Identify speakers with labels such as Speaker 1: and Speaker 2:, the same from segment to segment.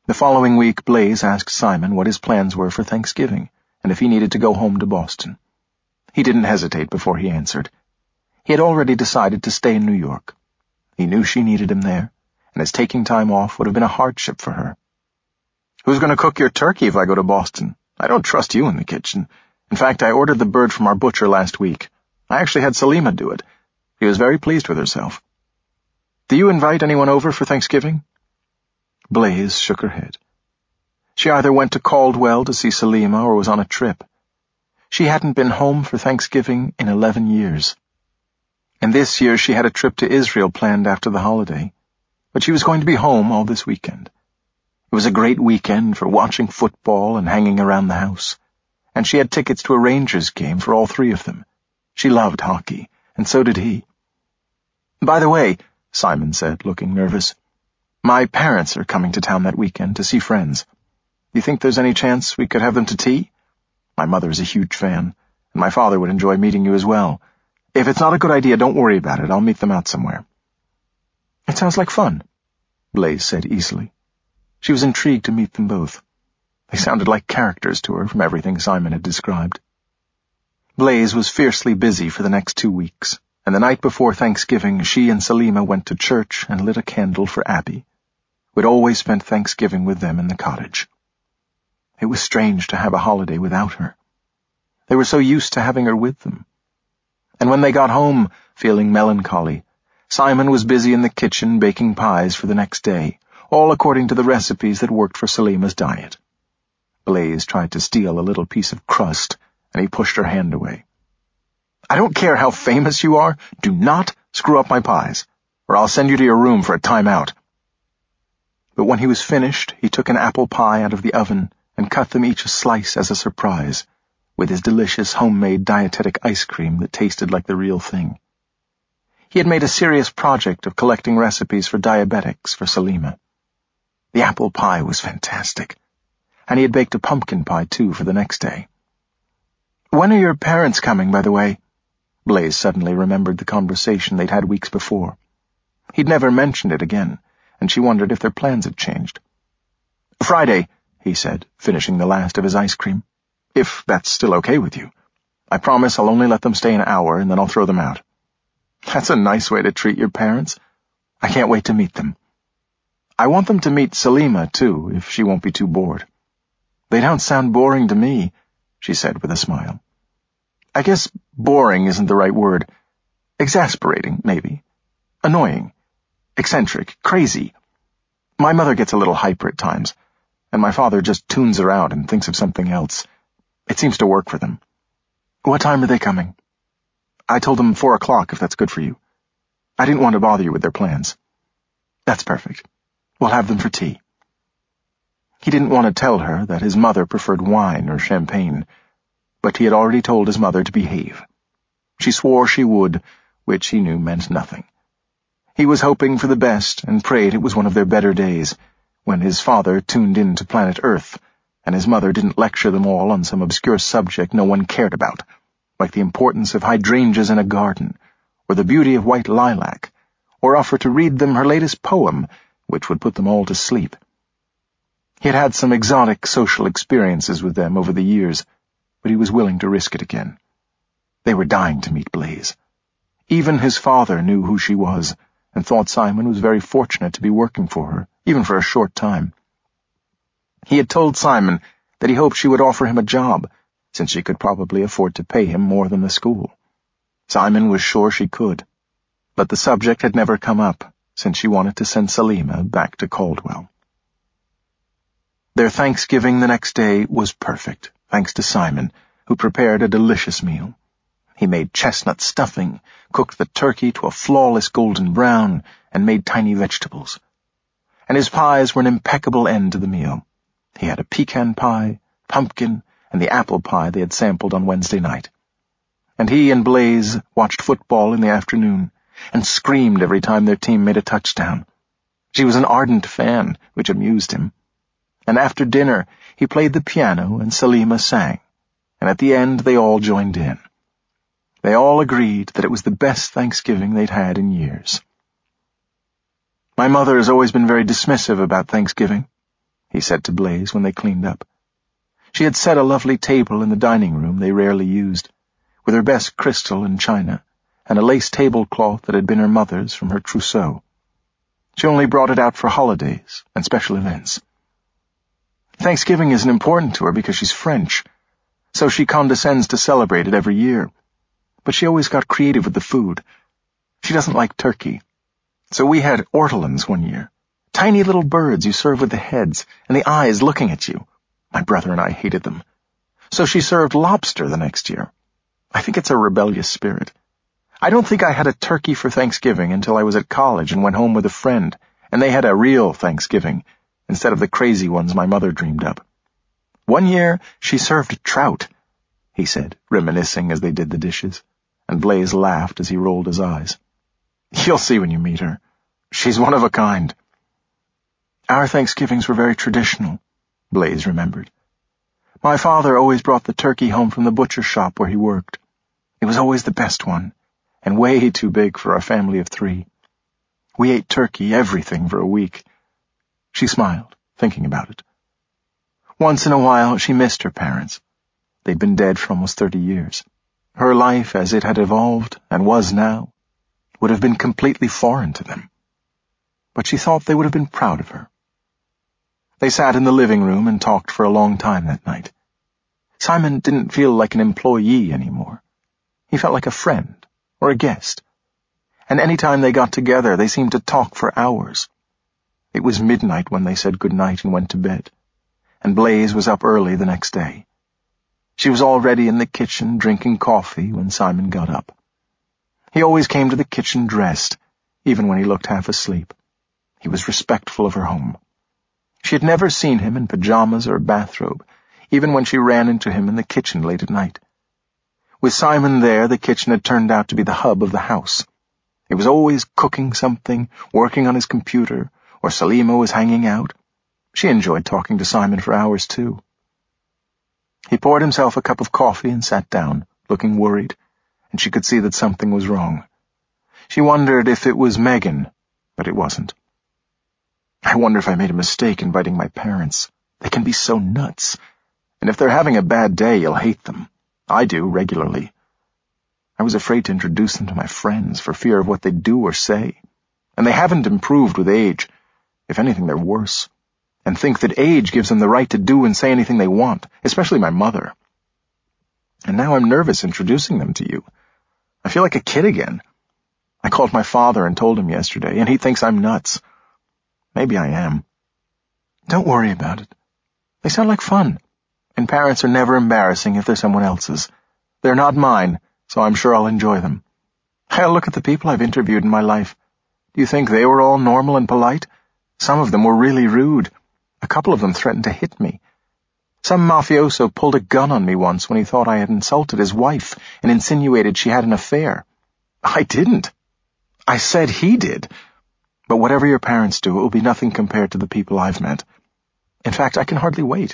Speaker 1: The following week, Blaise asked Simon what his plans were for Thanksgiving, and if he needed to go home to Boston. He didn't hesitate before he answered. He had already decided to stay in New York. He knew she needed him there, and his taking time off would have been a hardship for her. "Who's going to cook your turkey if I go to Boston? I don't trust you in the kitchen. In fact, I ordered the bird from our butcher last week. I actually had Salima do it. She was very pleased with herself. Do you invite anyone over for Thanksgiving?" Blaise shook her head. She either went to Caldwell to see Salima or was on a trip. She hadn't been home for Thanksgiving in 11 years. And this year she had a trip to Israel planned after the holiday, but she was going to be home all this weekend. It was a great weekend for watching football and hanging around the house, and she had tickets to a Rangers game for all three of them. She loved hockey, and so did he. "By the way," Simon said, looking nervous, "my parents are coming to town that weekend to see friends. Do you think there's any chance we could have them to tea? My mother is a huge fan, and my father would enjoy meeting you as well. If it's not a good idea, don't worry about it. I'll meet them out somewhere." "It sounds like fun," Blaise said easily. She was intrigued to meet them both. They sounded like characters to her from everything Simon had described. Blaise was fiercely busy for the next 2 weeks, and the night before Thanksgiving she and Salima went to church and lit a candle for Abby, who had always spent Thanksgiving with them in the cottage. It was strange to have a holiday without her. They were so used to having her with them. And when they got home, feeling melancholy, Simon was busy in the kitchen baking pies for the next day, all according to the recipes that worked for Salima's diet. Blaise tried to steal a little piece of crust, and he pushed her hand away. "I don't care how famous you are, do not screw up my pies, or I'll send you to your room for a timeout." But when he was finished, he took an apple pie out of the oven and cut them each a slice as a surprise, with his delicious homemade dietetic ice cream that tasted like the real thing. He had made a serious project of collecting recipes for diabetics for Salima. The apple pie was fantastic, and he had baked a pumpkin pie, too, for the next day. "When are your parents coming, by the way?" Blaise suddenly remembered the conversation they'd had weeks before. He'd never mentioned it again, and she wondered if their plans had changed. "Friday," he said, finishing the last of his ice cream. "If that's still okay with you. I promise I'll only let them stay an hour, and then I'll throw them out." "That's a nice way to treat your parents. I can't wait to meet them. I want them to meet Salima, too, if she won't be too bored." "They don't sound boring to me," she said with a smile. "I guess boring isn't the right word. Exasperating, maybe. Annoying. Eccentric. Crazy. My mother gets a little hyper at times, and my father just tunes her out and thinks of something else. It seems to work for them." "What time are they coming?" "I told them 4 o'clock, if that's good for you. I didn't want to bother you with their plans." "That's perfect. We'll have them for tea." He didn't want to tell her that his mother preferred wine or champagne, but he had already told his mother to behave. She swore she would, which he knew meant nothing. He was hoping for the best and prayed it was one of their better days, when his father tuned in to planet Earth, and his mother didn't lecture them all on some obscure subject no one cared about, like the importance of hydrangeas in a garden, or the beauty of white lilac, or offer to read them her latest poem, which would put them all to sleep. He had had some exotic social experiences with them over the years, but he was willing to risk it again. They were dying to meet Blaise. Even his father knew who she was, and thought Simon was very fortunate to be working for her, even for a short time. He had told Simon that he hoped she would offer him a job, since she could probably afford to pay him more than the school. Simon was sure she could, but the subject had never come up, since she wanted to send Salima back to Caldwell. Their Thanksgiving the next day was perfect, thanks to Simon, who prepared a delicious meal. He made chestnut stuffing, cooked the turkey to a flawless golden brown, and made tiny vegetables. And his pies were an impeccable end to the meal. He had a pecan pie, pumpkin, and the apple pie they had sampled on Wednesday night. And he and Blaise watched football in the afternoon, and screamed every time their team made a touchdown. She was an ardent fan, which amused him. And after dinner, he played the piano and Salima sang, and at the end they all joined in. They all agreed that it was the best Thanksgiving they'd had in years. "My mother has always been very dismissive about Thanksgiving," he said to Blaze when they cleaned up. She had set a lovely table in the dining room they rarely used, with her best crystal and china, and a lace tablecloth that had been her mother's from her trousseau. She only brought it out for holidays and special events. Thanksgiving isn't important to her because she's French, so she condescends to celebrate it every year. But she always got creative with the food. She doesn't like turkey. So we had ortolans one year. Tiny little birds you serve with the heads and the eyes looking at you. My brother and I hated them. So she served lobster the next year. I think it's a rebellious spirit. I don't think I had a turkey for Thanksgiving until I was at college and went home with a friend, and they had a real Thanksgiving instead of the crazy ones my mother dreamed up. One year she served trout, he said, reminiscing as they did the dishes, and Blaze laughed as he rolled his eyes. You'll see when you meet her. She's one of a kind. Our Thanksgivings were very traditional, Blaze remembered. My father always brought the turkey home from the butcher shop where he worked. It was always the best one, and way too big for our family of 3. We ate turkey, everything, for a week. She smiled, thinking about it. Once in a while, she missed her parents. They'd been dead for almost 30 years. Her life, as it had evolved, and was now, would have been completely foreign to them. But she thought they would have been proud of her. They sat in the living room and talked for a long time that night. Simon didn't feel like an employee anymore. He felt like a friend or a guest. And any time they got together, they seemed to talk for hours. It was midnight when they said goodnight and went to bed, and Blaze was up early the next day. She was already in the kitchen drinking coffee when Simon got up. He always came to the kitchen dressed, even when he looked half asleep. He was respectful of her home. She had never seen him in pajamas or a bathrobe, even when she ran into him in the kitchen late at night. With Simon there, the kitchen had turned out to be the hub of the house. He was always cooking something, working on his computer, or Salima was hanging out. She enjoyed talking to Simon for hours, too. He poured himself a cup of coffee and sat down, looking worried, and she could see that something was wrong. She wondered if it was Megan, but it wasn't. I wonder if I made a mistake inviting my parents. They can be so nuts. And if they're having a bad day, you'll hate them. I do, regularly. I was afraid to introduce them to my friends for fear of what they'd do or say. And they haven't improved with age. If anything, they're worse. And think that age gives them the right to do and say anything they want, especially my mother. And now I'm nervous introducing them to you. I feel like a kid again. I called my father and told him yesterday, and he thinks I'm nuts. Maybe I am. Don't worry about it. They sound like fun, and parents are never embarrassing if they're someone else's. They're not mine, so I'm sure I'll enjoy them. I'll look at the people I've interviewed in my life. Do you think they were all normal and polite? Some of them were really rude. A couple of them threatened to hit me. Some mafioso pulled a gun on me once when he thought I had insulted his wife and insinuated she had an affair. I didn't. I said he did. But whatever your parents do, it will be nothing compared to the people I've met. In fact, I can hardly wait.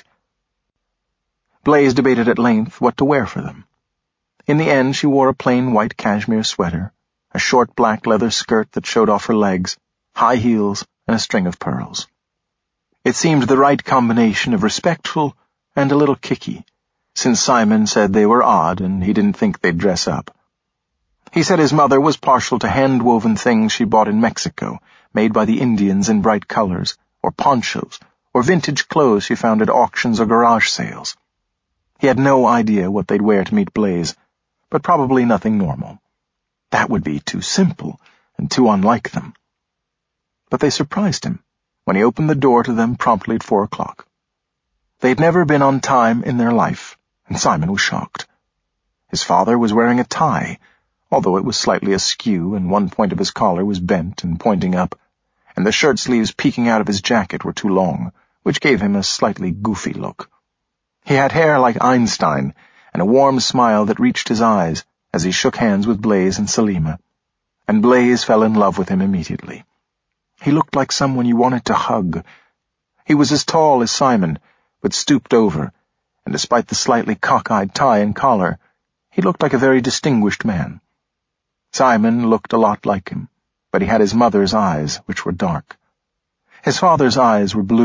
Speaker 1: Blaze debated at length what to wear for them. In the end, she wore a plain white cashmere sweater, a short black leather skirt that showed off her legs, high heels, and a string of pearls. It seemed the right combination of respectful and a little kicky, since Simon said they were odd and he didn't think they'd dress up. He said his mother was partial to hand-woven things she bought in Mexico, made by the Indians in bright colors, or ponchos, or vintage clothes she found at auctions or garage sales. He had no idea what they'd wear to meet Blaze, but probably nothing normal. That would be too simple and too unlike them. But they surprised him when he opened the door to them promptly at 4 o'clock. They'd never been on time in their life, and Simon was shocked. His father was wearing a tie, although it was slightly askew and one point of his collar was bent and pointing up, and the shirt sleeves peeking out of his jacket were too long, which gave him a slightly goofy look. He had hair like Einstein and a warm smile that reached his eyes as he shook hands with Blaze and Salima, and Blaze fell in love with him immediately. He looked like someone you wanted to hug. He was as tall as Simon, but stooped over, and despite the slightly cockeyed tie and collar, he looked like a very distinguished man. Simon looked a lot like him, but he had his mother's eyes, which were dark. His father's eyes were blue,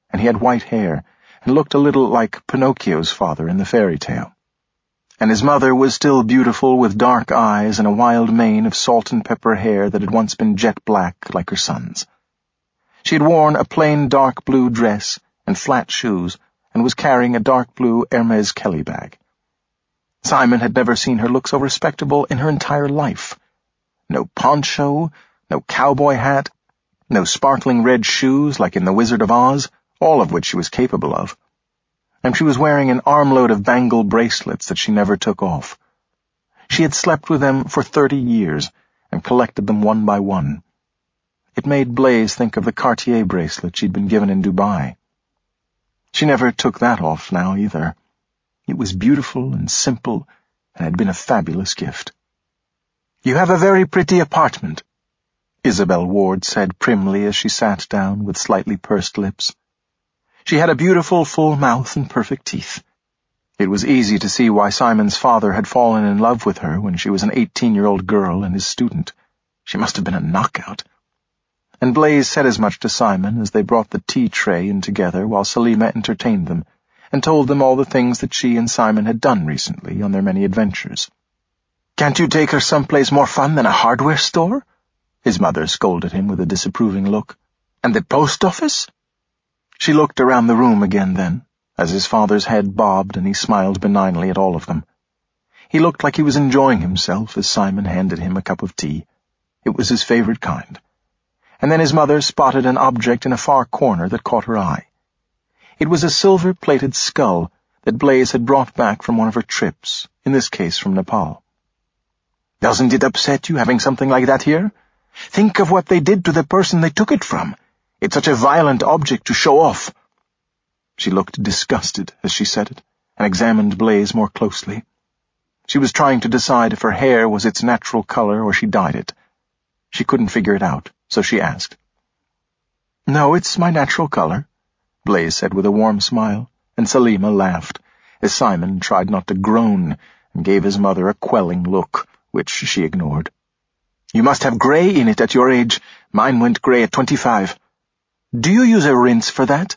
Speaker 1: and he had white hair, and looked a little like Pinocchio's father in the fairy tale. And his mother was still beautiful, with dark eyes and a wild mane of salt and pepper hair that had once been jet black like her son's. She had worn a plain dark blue dress and flat shoes, and was carrying a dark blue Hermes Kelly bag. Simon had never seen her look so respectable in her entire life. No poncho, no cowboy hat, no sparkling red shoes like in The Wizard of Oz, all of which she was capable of. And she was wearing an armload of bangle bracelets that she never took off. She had slept with them for 30 years and collected them one by one. It made Blaise think of the Cartier bracelet she'd been given in Dubai. She never took that off now either. It was beautiful and simple and had been a fabulous gift. "You have a very pretty apartment," Isabel Ward said primly as she sat down with slightly pursed lips. She had a beautiful full mouth and perfect teeth. It was easy to see why Simon's father had fallen in love with her when she was an 18-year-old girl and his student. She must have been a knockout. And Blaise said as much to Simon as they brought the tea tray in together while Salima entertained them, and told them all the things that she and Simon had done recently on their many adventures. "Can't you take her someplace more fun than a hardware store?" his mother scolded him with a disapproving look. "And the post office?" She looked around the room again then, as his father's head bobbed and he smiled benignly at all of them. He looked like he was enjoying himself as Simon handed him a cup of tea. It was his favorite kind. And then his mother spotted an object in a far corner that caught her eye. It was a silver-plated skull that Blaise had brought back from one of her trips, in this case from Nepal. "Doesn't it upset you having something like that here? Think of what they did to the person they took it from. It's such a violent object to show off." She looked disgusted as she said it, and examined Blaise more closely. She was trying to decide if her hair was its natural color or she dyed it. She couldn't figure it out, so she asked. "No, it's my natural color," Blaise said with a warm smile, and Salima laughed, as Simon tried not to groan and gave his mother a quelling look, which she ignored. "You must have gray in it at your age. Mine went gray at 25. Do you use a rinse for that?"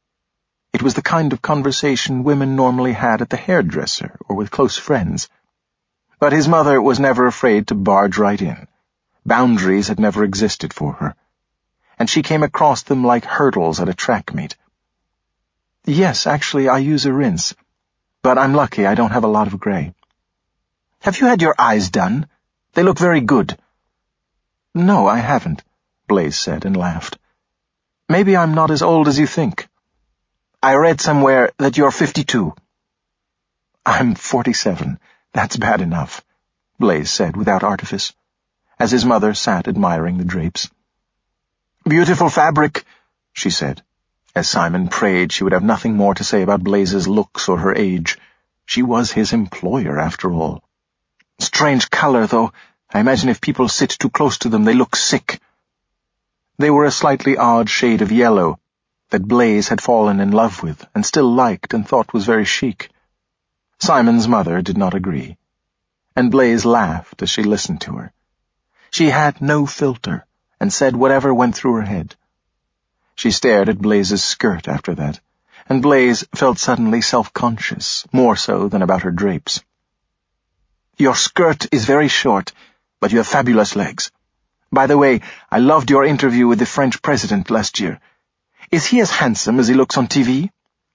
Speaker 1: It was the kind of conversation women normally had at the hairdresser or with close friends. But his mother was never afraid to barge right in. Boundaries had never existed for her, and she came across them like hurdles at a track meet. "Yes, actually, I use a rinse, but I'm lucky I don't have a lot of gray." "Have you had your eyes done? They look very good." "No, I haven't," Blaise said and laughed. "Maybe I'm not as old as you think." "I read somewhere that you're 52. "I'm 47. That's bad enough," Blaise said without artifice, as his mother sat admiring the drapes. "Beautiful fabric," she said, as Simon prayed she would have nothing more to say about Blaise's looks or her age. She was his employer, after all. "Strange color, though. I imagine if people sit too close to them, they look sick." They were a slightly odd shade of yellow that Blaise had fallen in love with and still liked and thought was very chic. Simon's mother did not agree, and Blaise laughed as she listened to her. She had no filter and said whatever went through her head. She stared at Blaise's skirt after that, and Blaise felt suddenly self-conscious, more so than about her drapes. "Your skirt is very short, but you have fabulous legs. By the way, I loved your interview with the French president last year. Is he as handsome as he looks on TV?"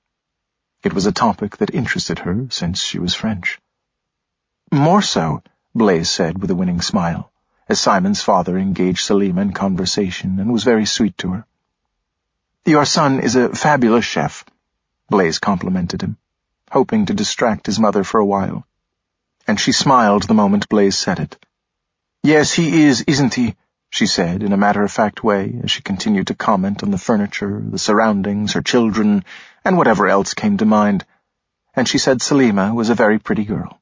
Speaker 1: It was a topic that interested her, since she was French. "More so," Blaise said with a winning smile, as Simon's father engaged Salima in conversation and was very sweet to her. "Your son is a fabulous chef," Blaise complimented him, hoping to distract his mother for a while. And she smiled the moment Blaise said it. "Yes, he is, isn't he?" she said in a matter-of-fact way as she continued to comment on the furniture, the surroundings, her children, and whatever else came to mind. And she said Salima was a very pretty girl.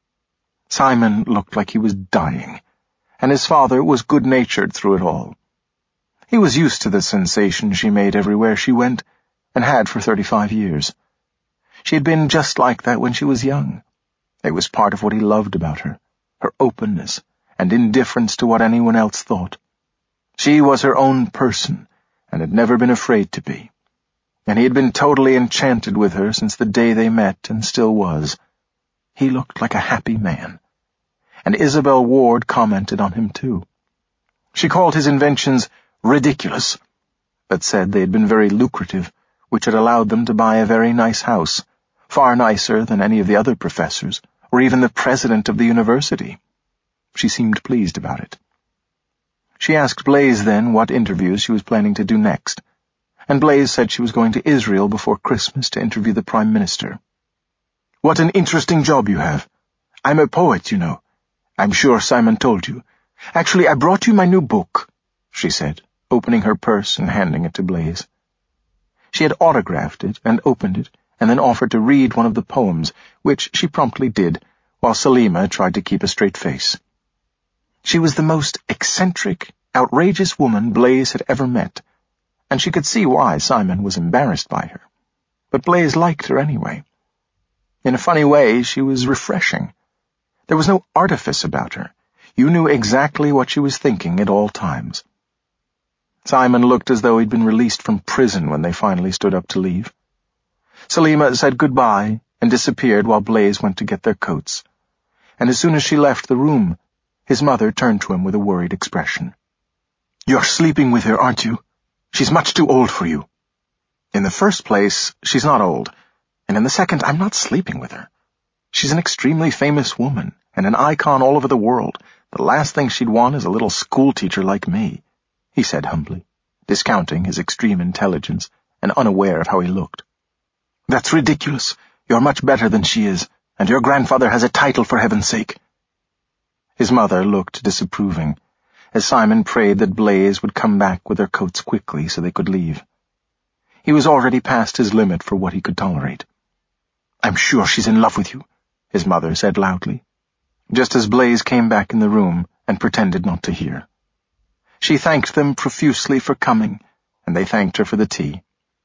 Speaker 1: Simon looked like he was dying, and his father was good-natured through it all. He was used to the sensation she made everywhere she went, and had for 35 years. She had been just like that when she was young. It was part of what he loved about her, her openness and indifference to what anyone else thought. She was her own person, and had never been afraid to be. and he had been totally enchanted with her since the day they met and still was. He looked like a happy man. And Isabel Ward commented on him too. She called his inventions ridiculous, but said they had been very lucrative, which had allowed them to buy a very nice house, far nicer than any of the other professors, or even the president of the university. She seemed pleased about it. She asked Blaise then what interviews she was planning to do next, and Blaise said she was going to Israel before Christmas to interview the Prime Minister. "What an interesting job you have. I'm a poet, you know. I'm sure Simon told you. Actually, I brought you my new book," she said, opening her purse and handing it to Blaise. She had autographed it and opened it, and then offered to read one of the poems, which she promptly did, while Salima tried to keep a straight face. She was the most eccentric, outrageous woman Blaise had ever met, and she could see why Simon was embarrassed by her. But Blaise liked her anyway. In a funny way, she was refreshing. There was no artifice about her. You knew exactly what she was thinking at all times. Simon looked as though he'd been released from prison when they finally stood up to leave. Salima said goodbye and disappeared while Blaise went to get their coats. And as soon as she left the room, his mother turned to him with a worried expression. "You're sleeping with her, aren't you? She's much too old for you." "In the first place, she's not old, and in the second, I'm not sleeping with her. She's an extremely famous woman, and an icon all over the world. The last thing she'd want is a little schoolteacher like me," he said humbly, discounting his extreme intelligence and unaware of how he looked. "That's ridiculous. You're much better than she is, and your grandfather has a title, for heaven's sake." His mother looked disapproving, as Simon prayed that Blaise would come back with their coats quickly so they could leave. He was already past his limit for what he could tolerate. "I'm sure she's in love with you," his mother said loudly, just as Blaise came back in the room and pretended not to hear. She thanked them profusely for coming, and they thanked her for the tea.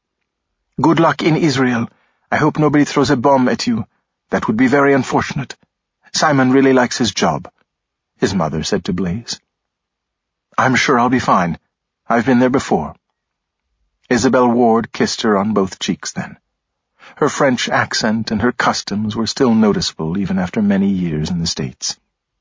Speaker 1: "Good luck in Israel. I hope nobody throws a bomb at you. That would be very unfortunate. Simon really likes his job," his mother said to Blaise. "I'm sure I'll be fine. I've been there before." Isabel Ward kissed her on both cheeks then. Her French accent and her customs were still noticeable even after many years in the States.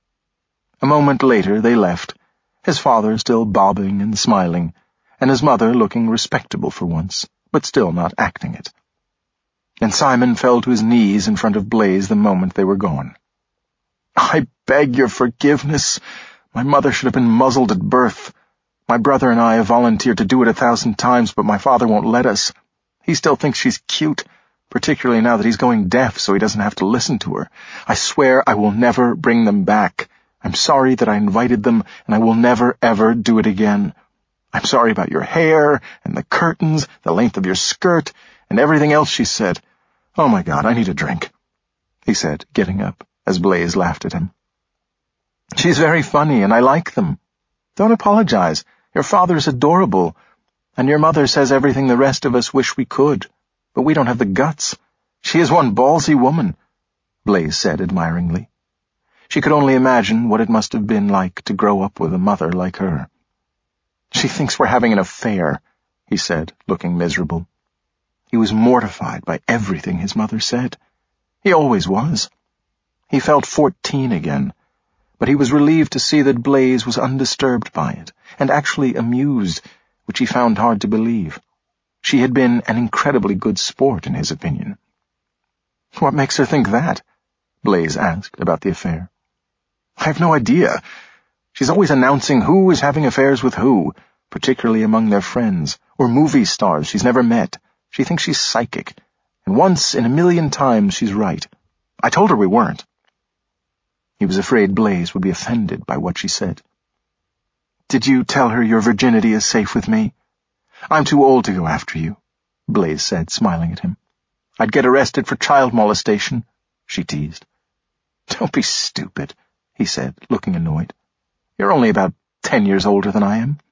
Speaker 1: A moment later they left, his father still bobbing and smiling, and his mother looking respectable for once, but still not acting it. And Simon fell to his knees in front of Blaise the moment they were gone. "I beg your forgiveness. My mother should have been muzzled at birth. My brother and I have volunteered to do it 1,000 times, but my father won't let us. He still thinks she's cute, particularly now that he's going deaf so he doesn't have to listen to her. I swear I will never bring them back. I'm sorry that I invited them, and I will never, ever do it again. I'm sorry about your hair, and the curtains, the length of your skirt, and everything else," she said. "Oh my God, I need a drink," he said, getting up, as Blaise laughed at him. "She's very funny, and I like them. Don't apologize. Your father's adorable, and your mother says everything the rest of us wish we could, but we don't have the guts. She is one ballsy woman," Blaise said admiringly. She could only imagine what it must have been like to grow up with a mother like her. "She thinks we're having an affair," he said, looking miserable. He was mortified by everything his mother said. He always was. He felt 14 again, but he was relieved to see that Blaise was undisturbed by it, and actually amused, which he found hard to believe. She had been an incredibly good sport, in his opinion. "What makes her think that?" Blaise asked about the affair. "I have no idea. She's always announcing who is having affairs with who, particularly among their friends, or movie stars she's never met. She thinks she's psychic, and once in a million times she's right. I told her we weren't." He was afraid Blaise would be offended by what she said. "Did you tell her your virginity is safe with me?" "I'm too old to go after you," Blaise said, smiling at him. "I'd get arrested for child molestation," she teased. "Don't be stupid," he said, looking annoyed. "You're only about 10 years older than I am."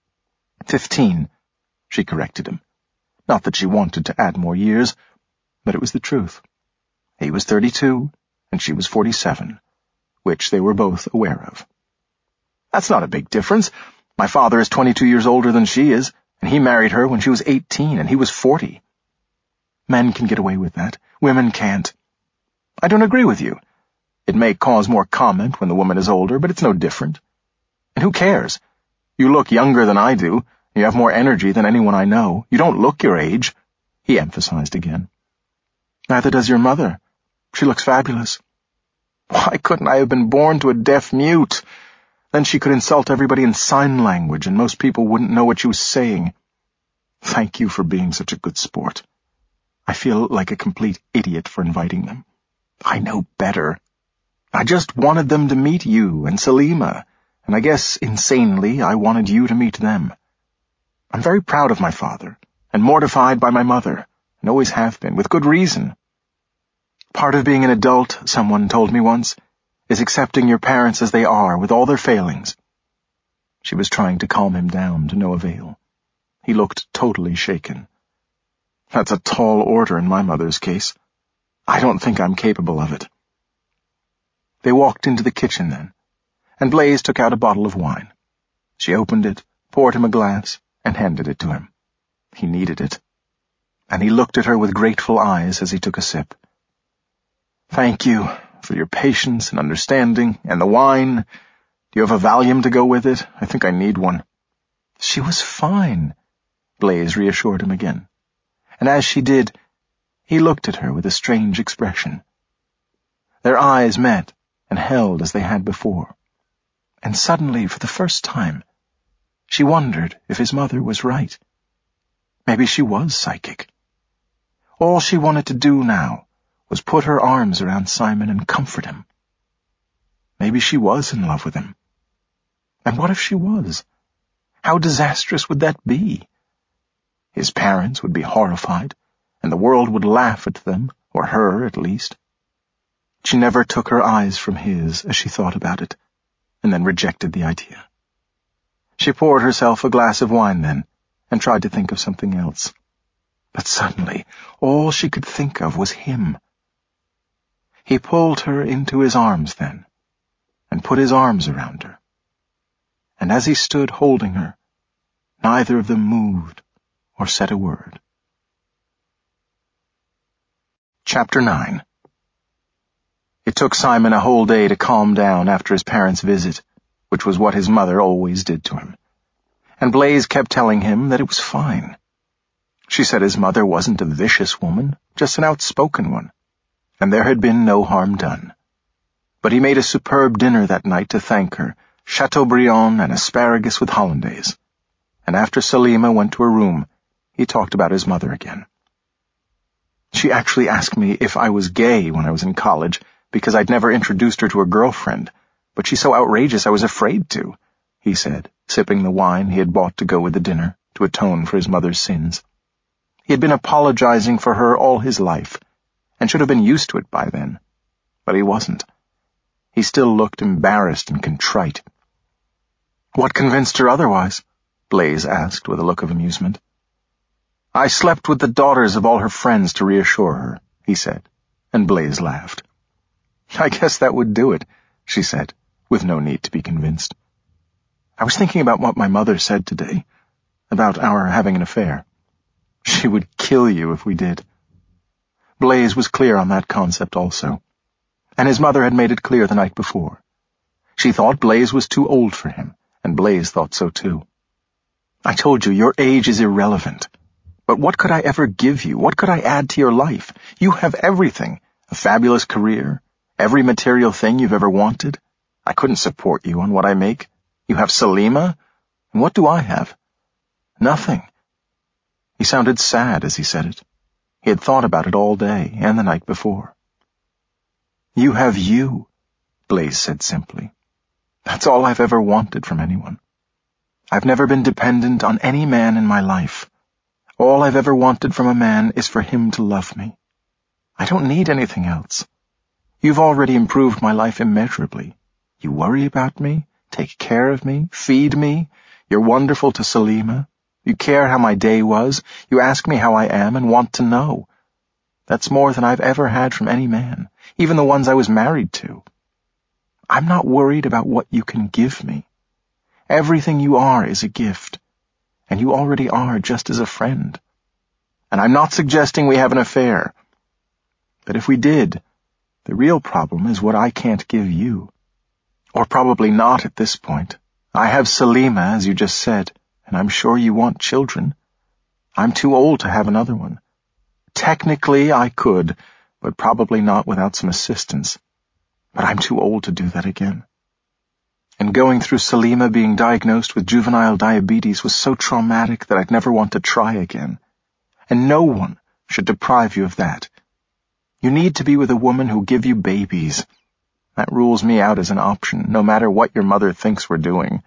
Speaker 1: 15, she corrected him. Not that she wanted to add more years, but it was the truth. He was 32, and she was 47, which they were both aware of. "That's not a big difference. My father is 22 years older than she is, and he married her when she was 18, and he was 40. Men can get away with that. Women can't. I don't agree with you. It may cause more comment when the woman is older, but it's no different. And who cares? You look younger than I do. You have more energy than anyone I know. You don't look your age, he emphasized again. Neither does your mother. She looks fabulous. Why couldn't I have been born to a deaf mute? Then she could insult everybody in sign language, and most people wouldn't know what she was saying. Thank you for being such a good sport. I feel like a complete idiot for inviting them. I know better. I just wanted them to meet you and Salima, and I guess, insanely, I wanted you to meet them. I'm very proud of my father, and mortified by my mother, and always have been, with good reason. Part of being an adult, someone told me once, is accepting your parents as they are, with all their failings. She was trying to calm him down, to no avail. He looked totally shaken. That's a tall order in my mother's case. I don't think I'm capable of it. They walked into the kitchen then, and Blaise took out a bottle of wine. She opened it, poured him a glass, and handed it to him. He needed it. And he looked at her with grateful eyes as he took a sip. Thank you for your patience and understanding, and the wine. Do you have a Valium to go with it? I think I need one. She was fine, Blaise reassured him again. And as she did, he looked at her with a strange expression. Their eyes met and held as they had before. And suddenly, for the first time, she wondered if his mother was right. Maybe she was psychic. All she wanted to do now was put her arms around Simon and comfort him. Maybe she was in love with him. And what if she was? How disastrous would that be? His parents would be horrified, and the world would laugh at them, or her at least. She never took her eyes from his as she thought about it, and then rejected the idea. She poured herself a glass of wine then, and tried to think of something else. But suddenly, all she could think of was him. He pulled her into his arms then, and put his arms around her. And as he stood holding her, neither of them moved or said a word. Chapter 9. It took Simon a whole day to calm down after his parents' visit, which was what his mother always did to him. And Blaise kept telling him that it was fine. She said his mother wasn't a vicious woman, just an outspoken one, and there had been no harm done. But he made a superb dinner that night to thank her, Chateaubriand and asparagus with hollandaise. And after Salima went to her room, he talked about his mother again. She actually asked me if I was gay when I was in college, because I'd never introduced her to a girlfriend, but she's so outrageous I was afraid to, he said, sipping the wine he had bought to go with the dinner, to atone for his mother's sins. He had been apologizing for her all his life, and should have been used to it by then. But he wasn't. He still looked embarrassed and contrite. What convinced her otherwise? Blaise asked with a look of amusement. I slept with the daughters of all her friends to reassure her, he said, and Blaise laughed. I guess that would do it, she said, with no need to be convinced. I was thinking about what my mother said today, about our having an affair. She would kill you if we did. Blaise was clear on that concept also, and his mother had made it clear the night before. She thought Blaise was too old for him, and Blaise thought so too. I told you, your age is irrelevant. But what could I ever give you? What could I add to your life? You have everything, a fabulous career, every material thing you've ever wanted. I couldn't support you on what I make. You have Salima, and what do I have? Nothing. He sounded sad as he said it. He had thought about it all day and the night before. You have you, Blaise said simply. That's all I've ever wanted from anyone. I've never been dependent on any man in my life. All I've ever wanted from a man is for him to love me. I don't need anything else. You've already improved my life immeasurably. You worry about me, take care of me, feed me. You're wonderful to Salima. You care how my day was. You ask me how I am and want to know. That's more than I've ever had from any man, even the ones I was married to. I'm not worried about what you can give me. Everything you are is a gift, and you already are just as a friend. And I'm not suggesting we have an affair. But if we did, the real problem is what I can't give you. Or probably not at this point. I have Salima, as you just said, and I'm sure you want children. I'm too old to have another one. Technically, I could, but probably not without some assistance. But I'm too old to do that again. And going through Salima being diagnosed with juvenile diabetes was so traumatic that I'd never want to try again. And no one should deprive you of that. You need to be with a woman who'll give you babies. That rules me out as an option, no matter what your mother thinks we're doing.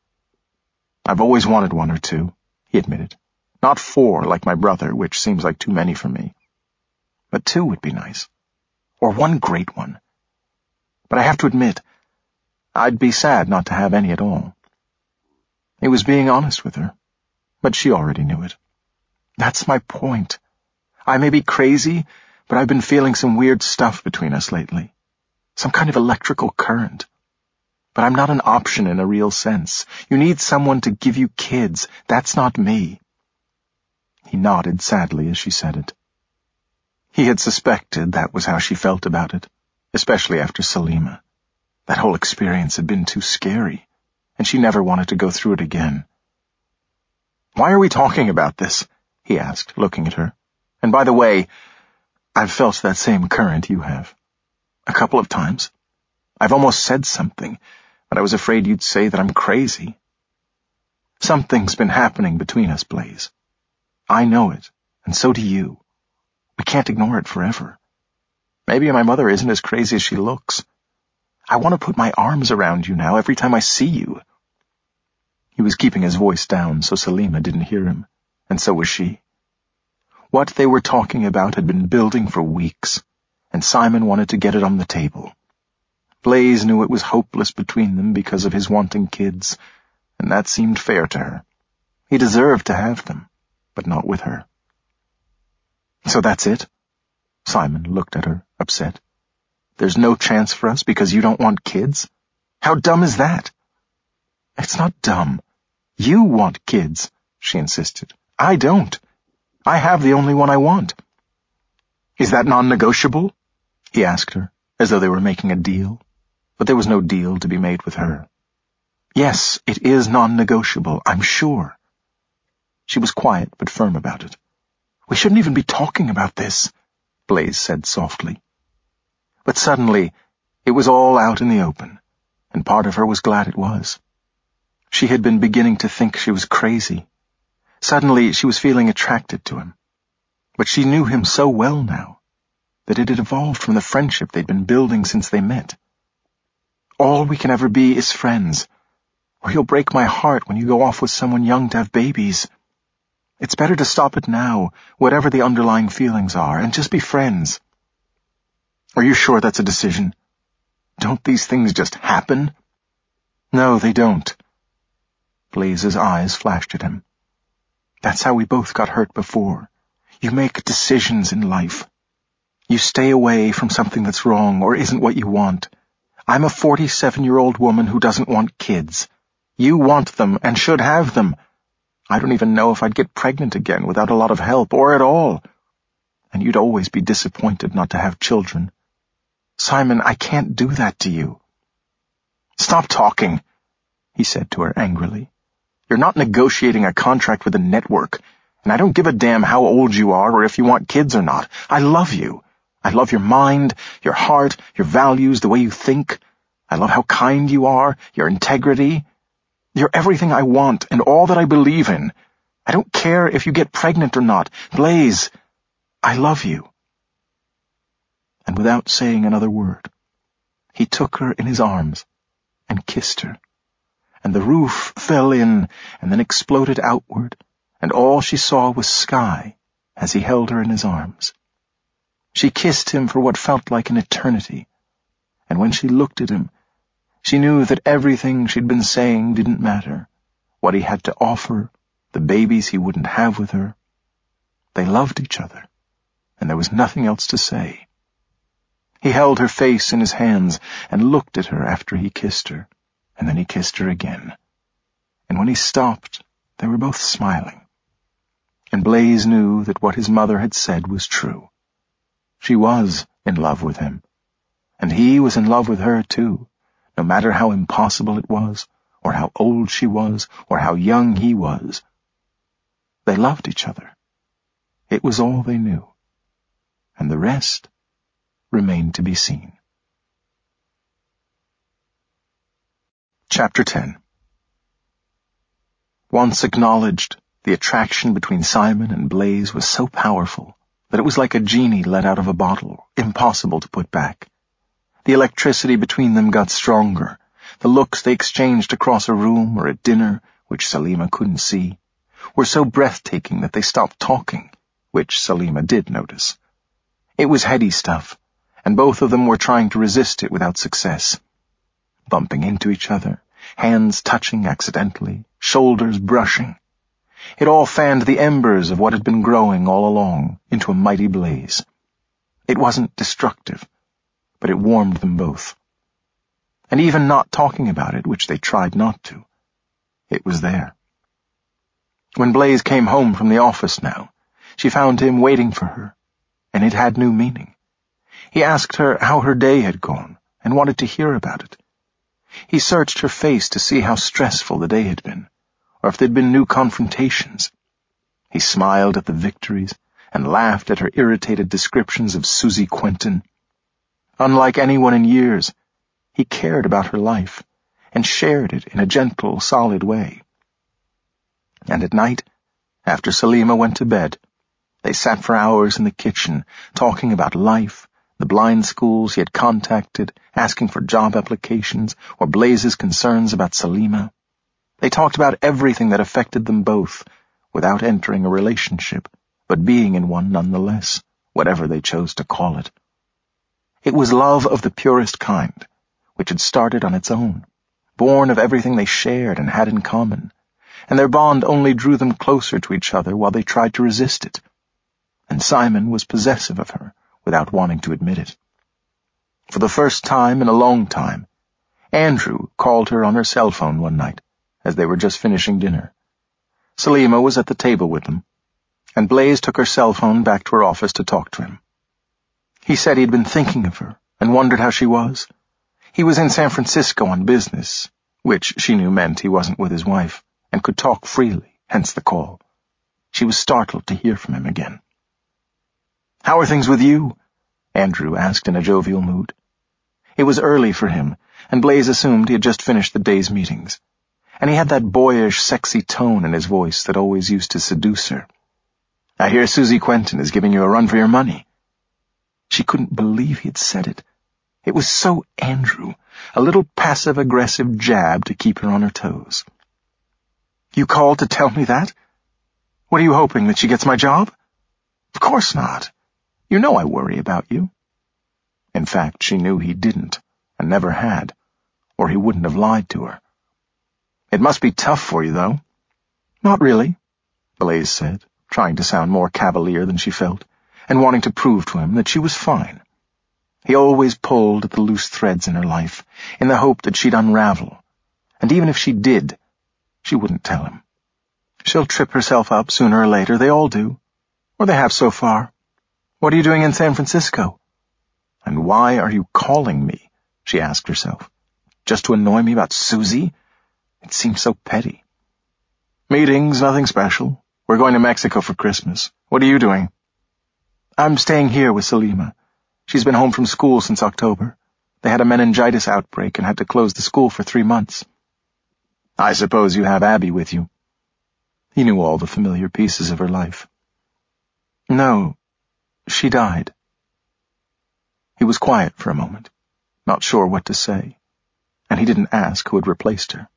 Speaker 1: I've always wanted 1 or 2, he admitted. Not 4 like my brother, which seems like too many for me. But 2 would be nice. Or 1 great one. But I have to admit, I'd be sad not to have any at all. He was being honest with her, but she already knew it. That's my point. I may be crazy, but I've been feeling some weird stuff between us lately. Some kind of electrical current. But I'm not an option in a real sense. You need someone to give you kids. That's not me. He nodded sadly as she said it. He had suspected that was how she felt about it, especially after Salima. That whole experience had been too scary, and she never wanted to go through it again. Why are we talking about this? He asked, looking at her. And by the way, I've felt that same current you have. A couple of times. I've almost said something, but I was afraid you'd say that I'm crazy. Something's been happening between us, Blaze. I know it, and so do you. We can't ignore it forever. Maybe my mother isn't as crazy as she looks. I want to put my arms around you now every time I see you. He was keeping his voice down so Salima didn't hear him, and so was she. What they were talking about had been building for weeks, and Simon wanted to get it on the table. Blaze knew it was hopeless between them because of his wanting kids, and that seemed fair to her. He deserved to have them, but not with her. So that's it? Simon looked at her, upset. There's no chance for us because you don't want kids? How dumb is that? It's not dumb. You want kids, she insisted. I don't. I have the only one I want. Is that non-negotiable? He asked her, as though they were making a deal. But there was no deal to be made with her. Yes, it is non-negotiable, I'm sure. She was quiet but firm about it. We shouldn't even be talking about this, Blaze said softly. But suddenly, it was all out in the open, and part of her was glad it was. She had been beginning to think she was crazy. Suddenly, she was feeling attracted to him. But she knew him so well now that it had evolved from the friendship they'd been building since they met. All we can ever be is friends, or you'll break my heart when you go off with someone young to have babies. It's better to stop it now, whatever the underlying feelings are, and just be friends. Are you sure that's a decision? Don't these things just happen? No, they don't. Blaze's eyes flashed at him. That's how we both got hurt before. You make decisions in life. You stay away from something that's wrong or isn't what you want. I'm a 47-year-old woman who doesn't want kids. You want them and should have them. I don't even know if I'd get pregnant again without a lot of help, or at all. And you'd always be disappointed not to have children. Simon, I can't do that to you. Stop talking, he said to her angrily. You're not negotiating a contract with a network, and I don't give a damn how old you are or if you want kids or not. I love you. I love your mind, your heart, your values, the way you think. I love how kind you are, your integrity. You're everything I want and all that I believe in. I don't care if you get pregnant or not. Blaze, I love you. And without saying another word, he took her in his arms and kissed her. And the roof fell in and then exploded outward, and all she saw was sky as he held her in his arms. She kissed him for what felt like an eternity, and when she looked at him, she knew that everything she'd been saying didn't matter. What he had to offer, the babies he wouldn't have with her. They loved each other, and there was nothing else to say. He held her face in his hands and looked at her after he kissed her, and then he kissed her again. And when he stopped, they were both smiling. and Blaze knew that what his mother had said was true. She was in love with him, and he was in love with her too, no matter how impossible it was, or how old she was, or how young he was. They loved each other. It was all they knew, and the rest remained to be seen. Chapter 10. Once acknowledged, the attraction between Simon and Blaze was so powerful that it was like a genie let out of a bottle, impossible to put back. The electricity between them got stronger. The looks they exchanged across a room or at dinner, which Salima couldn't see, were so breathtaking that they stopped talking, which Salima did notice. It was heady stuff, and both of them were trying to resist it without success. Bumping into each other, hands touching accidentally, shoulders brushing. It all fanned the embers of what had been growing all along into a mighty blaze. It wasn't destructive, but it warmed them both. And even not talking about it, which they tried not to, it was there. When Blaze came home from the office now, she found him waiting for her, and it had new meaning. He asked her how her day had gone and wanted to hear about it. He searched her face to see how stressful the day had been, or if there'd been new confrontations. He smiled at the victories and laughed at her irritated descriptions of Susie Quentin. Unlike anyone in years, he cared about her life and shared it in a gentle, solid way. And at night, after Salima went to bed, they sat for hours in the kitchen talking about life, the blind schools he had contacted, asking for job applications, or Blaze's concerns about Salima. They talked about everything that affected them both, without entering a relationship, but being in one nonetheless, whatever they chose to call it. It was love of the purest kind, which had started on its own, born of everything they shared and had in common, and their bond only drew them closer to each other while they tried to resist it. And Simon was possessive of her, without wanting to admit it. For the first time in a long time, Andrew called her on her cell phone one night, as they were just finishing dinner. Salima was at the table with them, and Blaze took her cell phone back to her office to talk to him. He said he'd been thinking of her and wondered how she was. He was in San Francisco on business, which she knew meant he wasn't with his wife, and could talk freely, hence the call. She was startled to hear from him again. "How are things with you?" Andrew asked in a jovial mood. It was early for him, and Blaze assumed he had just finished the day's meetings, and he had that boyish, sexy tone in his voice that always used to seduce her. "I hear Susie Quentin is giving you a run for your money." She couldn't believe he had said it. It was so Andrew, a little passive-aggressive jab to keep her on her toes. "You called to tell me that? What are you hoping, that she gets my job?" "Of course not. You know I worry about you." In fact, she knew he didn't, and never had, or he wouldn't have lied to her. "It must be tough for you, though." "Not really," Blaze said, trying to sound more cavalier than she felt, and wanting to prove to him that she was fine. He always pulled at the loose threads in her life, in the hope that she'd unravel, and even if she did, she wouldn't tell him. She'll trip herself up sooner or later, they all do, or they have so far. What are you doing in San Francisco? And why are you calling me? She asked herself. Just to annoy me about Susie? It seemed so petty. Meetings, nothing special. We're going to Mexico for Christmas. What are you doing? I'm staying here with Salima. She's been home from school since October. They had a meningitis outbreak and had to close the school for 3 months. I suppose you have Abby with you. He knew all the familiar pieces of her life. No, she died. He was quiet for a moment, not sure what to say, and he didn't ask who had replaced her.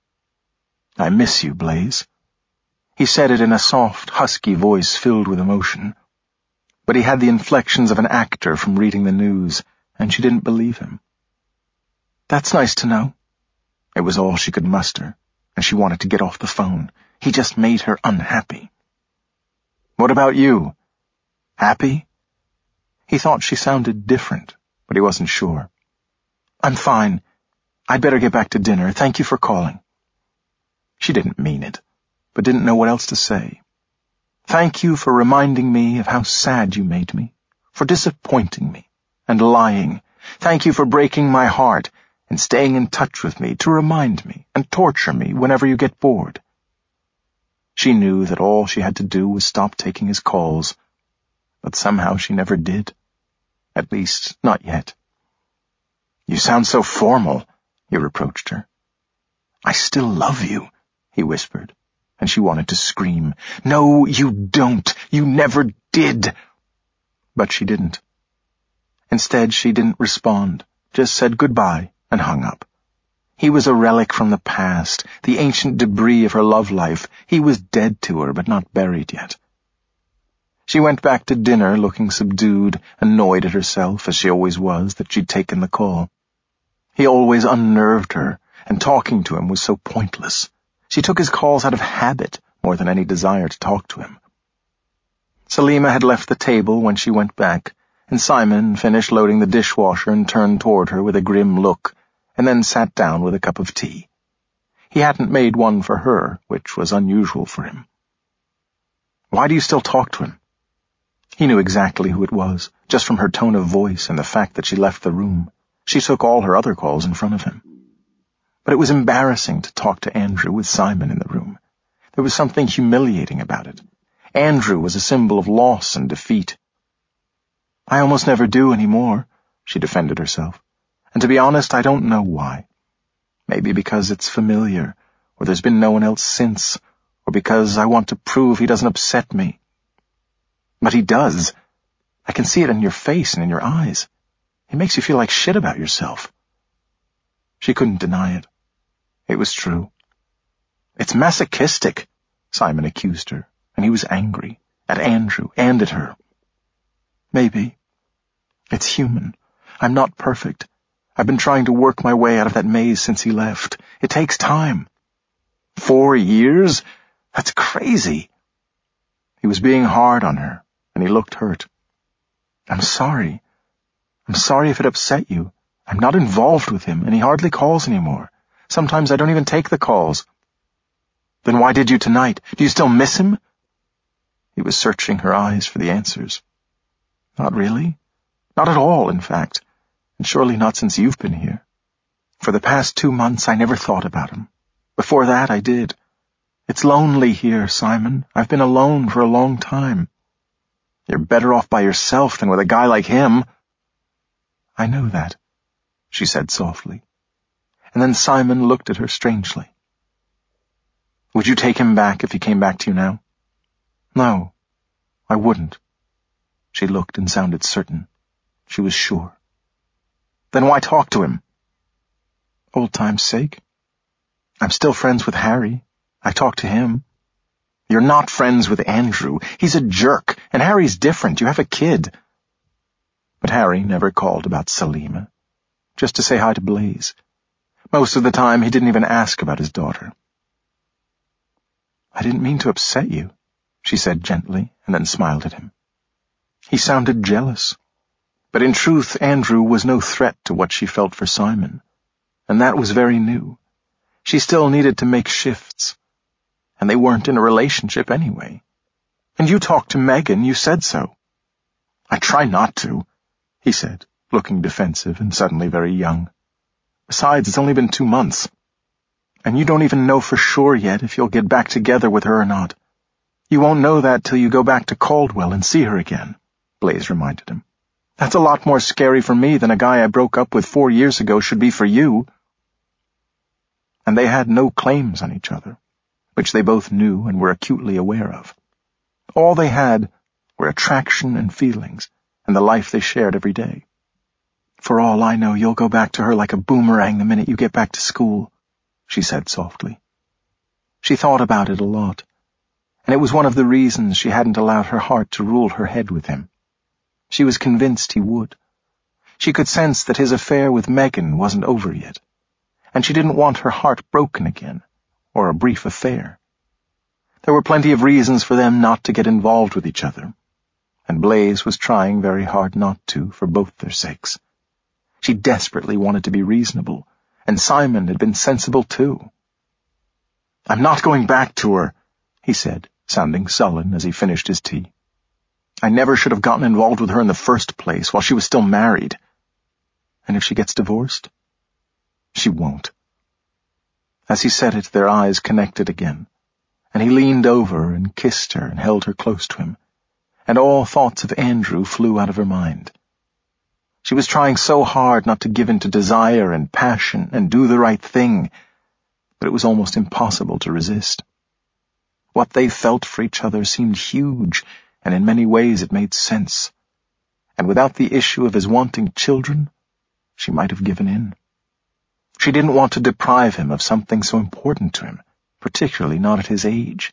Speaker 1: I miss you, Blaze. He said it in a soft, husky voice filled with emotion, but he had the inflections of an actor from reading the news, and she didn't believe him. That's nice to know. It was all she could muster, and she wanted to get off the phone. He just made her unhappy. What about you? Happy? He thought she sounded different, but he wasn't sure. I'm fine. I'd better get back to dinner. Thank you for calling. She didn't mean it, but didn't know what else to say. Thank you for reminding me of how sad you made me, for disappointing me and lying. Thank you for breaking my heart and staying in touch with me to remind me and torture me whenever you get bored. She knew that all she had to do was stop taking his calls, but somehow she never did. At least, not yet. You sound so formal, he reproached her. I still love you, he whispered, and she wanted to scream. No, you don't. You never did. But she didn't. Instead, she didn't respond, just said goodbye and hung up. He was a relic from the past, the ancient debris of her love life. He was dead to her, but not buried yet. She went back to dinner looking subdued, annoyed at herself, as she always was, that she'd taken the call. He always unnerved her, and talking to him was so pointless. She took his calls out of habit more than any desire to talk to him. Salima had left the table when she went back, and Simon finished loading the dishwasher and turned toward her with a grim look, and then sat down with a cup of tea. He hadn't made one for her, which was unusual for him. Why do you still talk to him? He knew exactly who it was, just from her tone of voice and the fact that she left the room. She took all her other calls in front of him. But it was embarrassing to talk to Andrew with Simon in the room. There was something humiliating about it. Andrew was a symbol of loss and defeat. I almost never do anymore, she defended herself. And to be honest, I don't know why. Maybe because it's familiar, or there's been no one else since, or because I want to prove he doesn't upset me. But he does. I can see it in your face and in your eyes. It makes you feel like shit about yourself. She couldn't deny it. It was true. It's masochistic, Simon accused her, and he was angry, at Andrew and at her. Maybe. It's human. I'm not perfect. I've been trying to work my way out of that maze since he left. It takes time. 4 years? That's crazy. He was being hard on her, and he looked hurt. I'm sorry. I'm sorry if it upset you. I'm not involved with him, and he hardly calls anymore. Sometimes I don't even take the calls. Then why did you tonight? Do you still miss him? He was searching her eyes for the answers. Not really. Not at all, in fact. And surely not since you've been here. For the past 2 months, I never thought about him. Before that, I did. It's lonely here, Simon. I've been alone for a long time. You're better off by yourself than with a guy like him. I know that, she said softly. And then Simon looked at her strangely. Would you take him back if he came back to you now? No, I wouldn't. She looked and sounded certain. She was sure. Then why talk to him? Old time's sake. I'm still friends with Harry. I talk to him. You're not friends with Andrew. He's a jerk, and Harry's different. You have a kid. But Harry never called about Salima, just to say hi to Blaze. Most of the time, he didn't even ask about his daughter. I didn't mean to upset you, she said gently, and then smiled at him. He sounded jealous. But in truth, Andrew was no threat to what she felt for Simon, and that was very new. She still needed to make shifts, and they weren't in a relationship anyway. And you talked to Megan, you said so. I try not to, he said, looking defensive and suddenly very young. Besides, it's only been 2 months. And you don't even know for sure yet if you'll get back together with her or not. You won't know that till you go back to Caldwell and see her again, Blaze reminded him. That's a lot more scary for me than a guy I broke up with 4 years ago should be for you. And they had no claims on each other, which they both knew and were acutely aware of. All they had were attraction and feelings, and the life they shared every day. For all I know, you'll go back to her like a boomerang the minute you get back to school, she said softly. She thought about it a lot, and it was one of the reasons she hadn't allowed her heart to rule her head with him. She was convinced he would. She could sense that his affair with Megan wasn't over yet, and she didn't want her heart broken again, or a brief affair. There were plenty of reasons for them not to get involved with each other, and Blaze was trying very hard not to for both their sakes. She desperately wanted to be reasonable, and Simon had been sensible too. I'm not going back to her, he said, sounding sullen as he finished his tea. "I never should have gotten involved with her in the first place while she was still married. And if she gets divorced? She won't." As he said it, their eyes connected again, and he leaned over and kissed her and held her close to him, and all thoughts of Andrew flew out of her mind. She was trying so hard not to give in to desire and passion and do the right thing, but it was almost impossible to resist. What they felt for each other seemed huge, and in many ways it made sense. And without the issue of his wanting children, she might have given in. She didn't want to deprive him of something so important to him, particularly not at his age.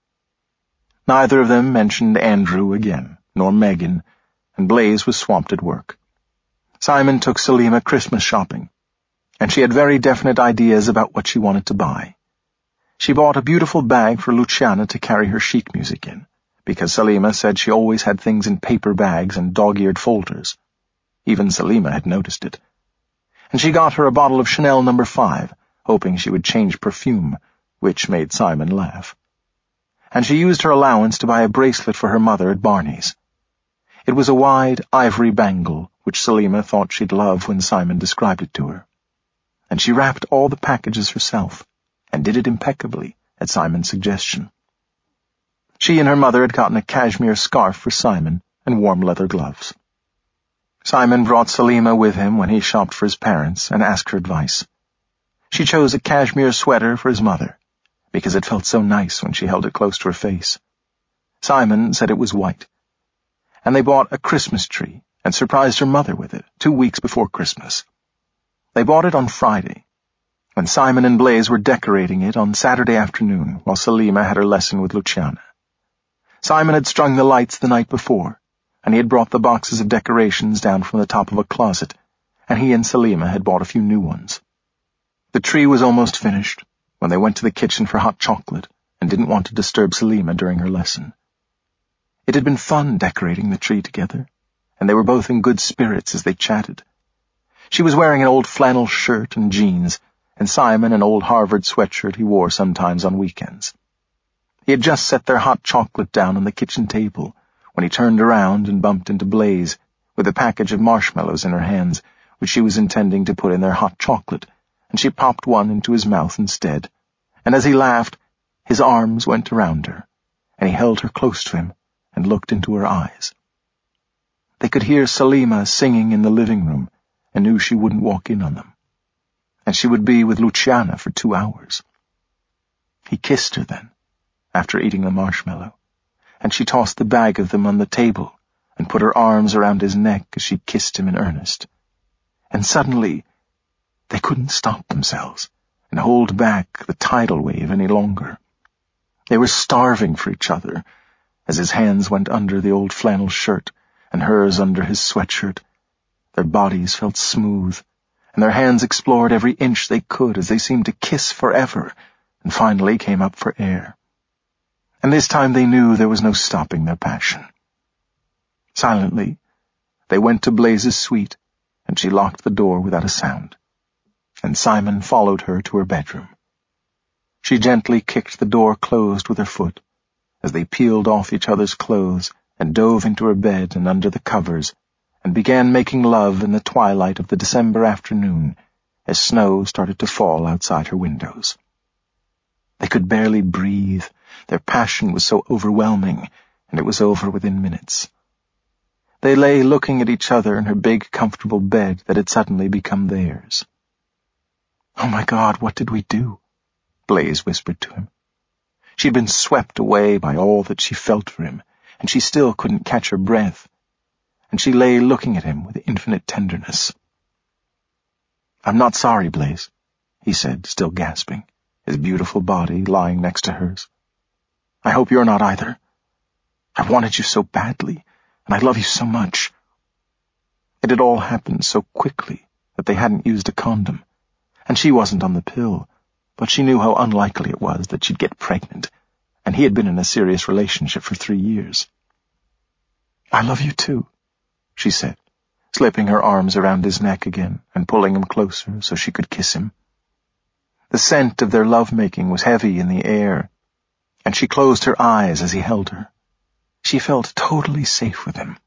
Speaker 1: Neither of them mentioned Andrew again, nor Megan, and Blaise was swamped at work. Simon took Salima Christmas shopping, and she had very definite ideas about what she wanted to buy. She bought a beautiful bag for Luciana to carry her chic music in, because Salima said she always had things in paper bags and dog-eared folders. Even Salima had noticed it. And she got her a bottle of Chanel No. 5, hoping she would change perfume, which made Simon laugh. And she used her allowance to buy a bracelet for her mother at Barney's. It was a wide ivory bangle, which Salima thought she'd love when Simon described it to her. And she wrapped all the packages herself, and did it impeccably, at Simon's suggestion. She and her mother had gotten a cashmere scarf for Simon and warm leather gloves. Simon brought Salima with him when he shopped for his parents and asked her advice. She chose a cashmere sweater for his mother, because it felt so nice when she held it close to her face. Simon said it was white. And they bought a Christmas tree and surprised her mother with it 2 weeks before Christmas. They bought it on Friday, when Simon and Blaise were decorating it on Saturday afternoon while Salima had her lesson with Luciana. Simon had strung the lights the night before, and he had brought the boxes of decorations down from the top of a closet, and he and Salima had bought a few new ones. The tree was almost finished when they went to the kitchen for hot chocolate and didn't want to disturb Salima during her lesson. It had been fun decorating the tree together, and they were both in good spirits as they chatted. She was wearing an old flannel shirt and jeans, and Simon an old Harvard sweatshirt he wore sometimes on weekends. He had just set their hot chocolate down on the kitchen table when he turned around and bumped into Blaise with a package of marshmallows in her hands, which she was intending to put in their hot chocolate, and she popped one into his mouth instead. And as he laughed, his arms went around her, and he held her close to him and looked into her eyes. They could hear Salima singing in the living room and knew she wouldn't walk in on them. And she would be with Luciana for 2 hours. He kissed her then, after eating the marshmallow, and she tossed the bag of them on the table and put her arms around his neck as she kissed him in earnest. And suddenly, they couldn't stop themselves and hold back the tidal wave any longer. They were starving for each other, as his hands went under the old flannel shirt and hers under his sweatshirt. Their bodies felt smooth, and their hands explored every inch they could as they seemed to kiss forever and finally came up for air. And this time they knew there was no stopping their passion. Silently, they went to Blaise's suite, and she locked the door without a sound, and Simon followed her to her bedroom. She gently kicked the door closed with her foot as they peeled off each other's clothes and dove into her bed and under the covers and began making love in the twilight of the December afternoon as snow started to fall outside her windows. They could barely breathe. Their passion was so overwhelming, and it was over within minutes. They lay looking at each other in her big, comfortable bed that had suddenly become theirs. "Oh my God, what did we do?" Blaise whispered to him. She'd been swept away by all that she felt for him, and she still couldn't catch her breath, and she lay looking at him with infinite tenderness. "I'm not sorry, Blaise," he said, still gasping, his beautiful body lying next to hers. "I hope you're not either. I wanted you so badly, and I love you so much." It had all happened so quickly that they hadn't used a condom, and she wasn't on the pill, but she knew how unlikely it was that she'd get pregnant, and he had been in a serious relationship for 3 years. "I love you too," she said, slipping her arms around his neck again and pulling him closer so she could kiss him. The scent of their love-making was heavy in the air, and she closed her eyes as he held her. She felt totally safe with him.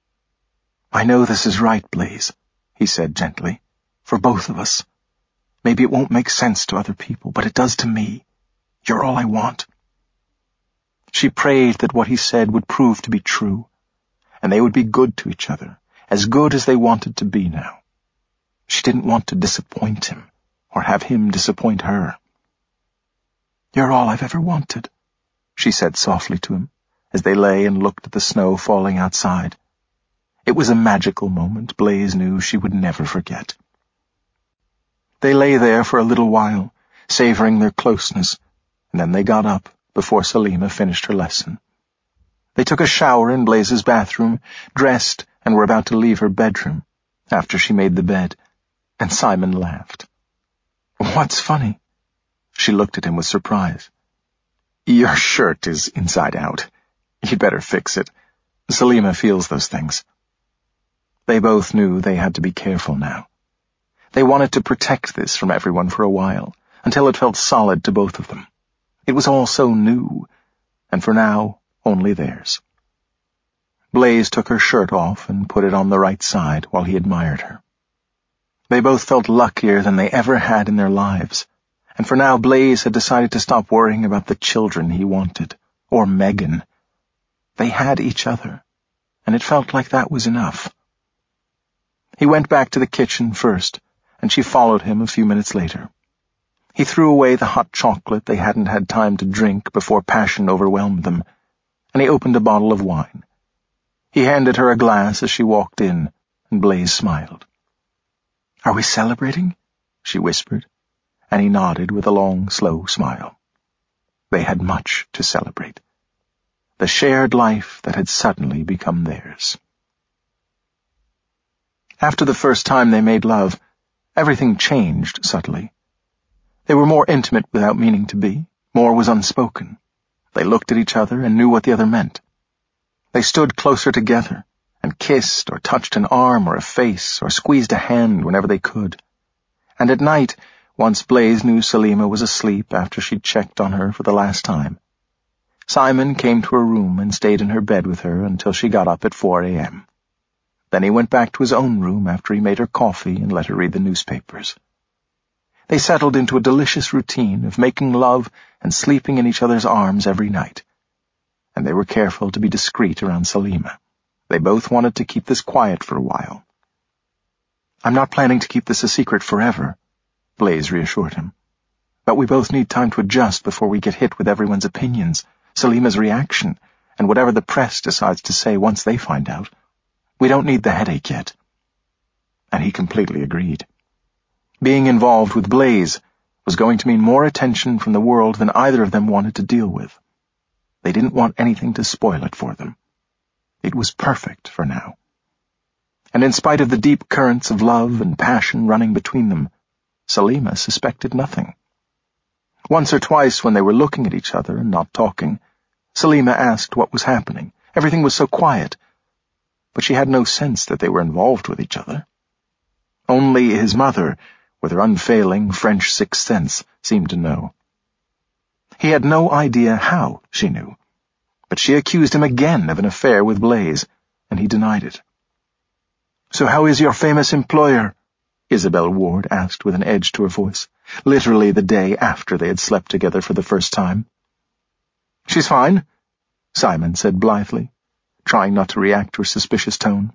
Speaker 1: "I know this is right, Blaze," he said gently, "for both of us. Maybe it won't make sense to other people, but it does to me. You're all I want." She prayed that what he said would prove to be true, and they would be good to each other, as good as they wanted to be now. She didn't want to disappoint him, or have him disappoint her. "You're all I've ever wanted," she said softly to him, as they lay and looked at the snow falling outside. It was a magical moment Blaze knew she would never forget. They lay there for a little while, savoring their closeness, and then they got up before Salima finished her lesson. They took a shower in Blaze's bathroom, dressed, and were about to leave her bedroom, after she made the bed, and Simon laughed. "What's funny?" She looked at him with surprise. "Your shirt is inside out. You'd better fix it. Salima feels those things." They both knew they had to be careful now. They wanted to protect this from everyone for a while, until it felt solid to both of them. It was all so new, and for now, only theirs. Blaze took her shirt off and put it on the right side while he admired her. They both felt luckier than they ever had in their lives, and for now Blaze had decided to stop worrying about the children he wanted, or Megan. They had each other, and it felt like that was enough. He went back to the kitchen first, and she followed him a few minutes later. He threw away the hot chocolate they hadn't had time to drink before passion overwhelmed them, and he opened a bottle of wine. He handed her a glass as she walked in, and Blaze smiled. "Are we celebrating?" she whispered, and he nodded with a long, slow smile. They had much to celebrate. The shared life that had suddenly become theirs. After the first time they made love, everything changed subtly. They were more intimate without meaning to be. More was unspoken. They looked at each other and knew what the other meant. They stood closer together and kissed or touched an arm or a face or squeezed a hand whenever they could. And at night, once Blaze knew Salima was asleep after she'd checked on her for the last time, Simon came to her room and stayed in her bed with her until she got up at 4 a.m. Then he went back to his own room after he made her coffee and let her read the newspapers. They settled into a delicious routine of making love and sleeping in each other's arms every night. And they were careful to be discreet around Salima. They both wanted to keep this quiet for a while. "I'm not planning to keep this a secret forever," Blaze reassured him. "But we both need time to adjust before we get hit with everyone's opinions, Salima's reaction, and whatever the press decides to say once they find out. We don't need the headache yet." And he completely agreed. Being involved with Blaze was going to mean more attention from the world than either of them wanted to deal with. They didn't want anything to spoil it for them. It was perfect for now. And in spite of the deep currents of love and passion running between them, Salima suspected nothing. Once or twice when they were looking at each other and not talking, Salima asked what was happening. Everything was so quiet. But she had no sense that they were involved with each other. Only his mother, with her unfailing French sixth sense, seemed to know. He had no idea how she knew, but she accused him again of an affair with Blaze, and he denied it. "So how is your famous employer?" Isabel Ward asked with an edge to her voice, literally the day after they had slept together for the first time. "She's fine," Simon said blithely, trying not to react to her suspicious tone.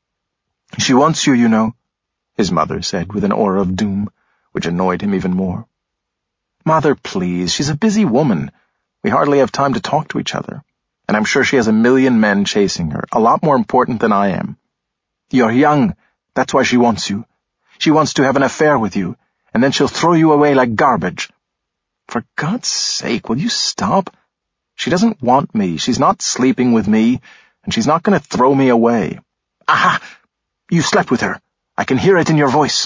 Speaker 1: "She wants you, you know," his mother said with an aura of doom, which annoyed him even more. "Mother, please, she's a busy woman. We hardly have time to talk to each other, and I'm sure she has a million men chasing her, a lot more important than I am. You're young, that's why she wants you. She wants to have an affair with you, and then she'll throw you away like garbage. For God's sake, will you stop? She doesn't want me, she's not sleeping with me, and she's not going to throw me away. Aha! You slept with her. I can hear it in your voice."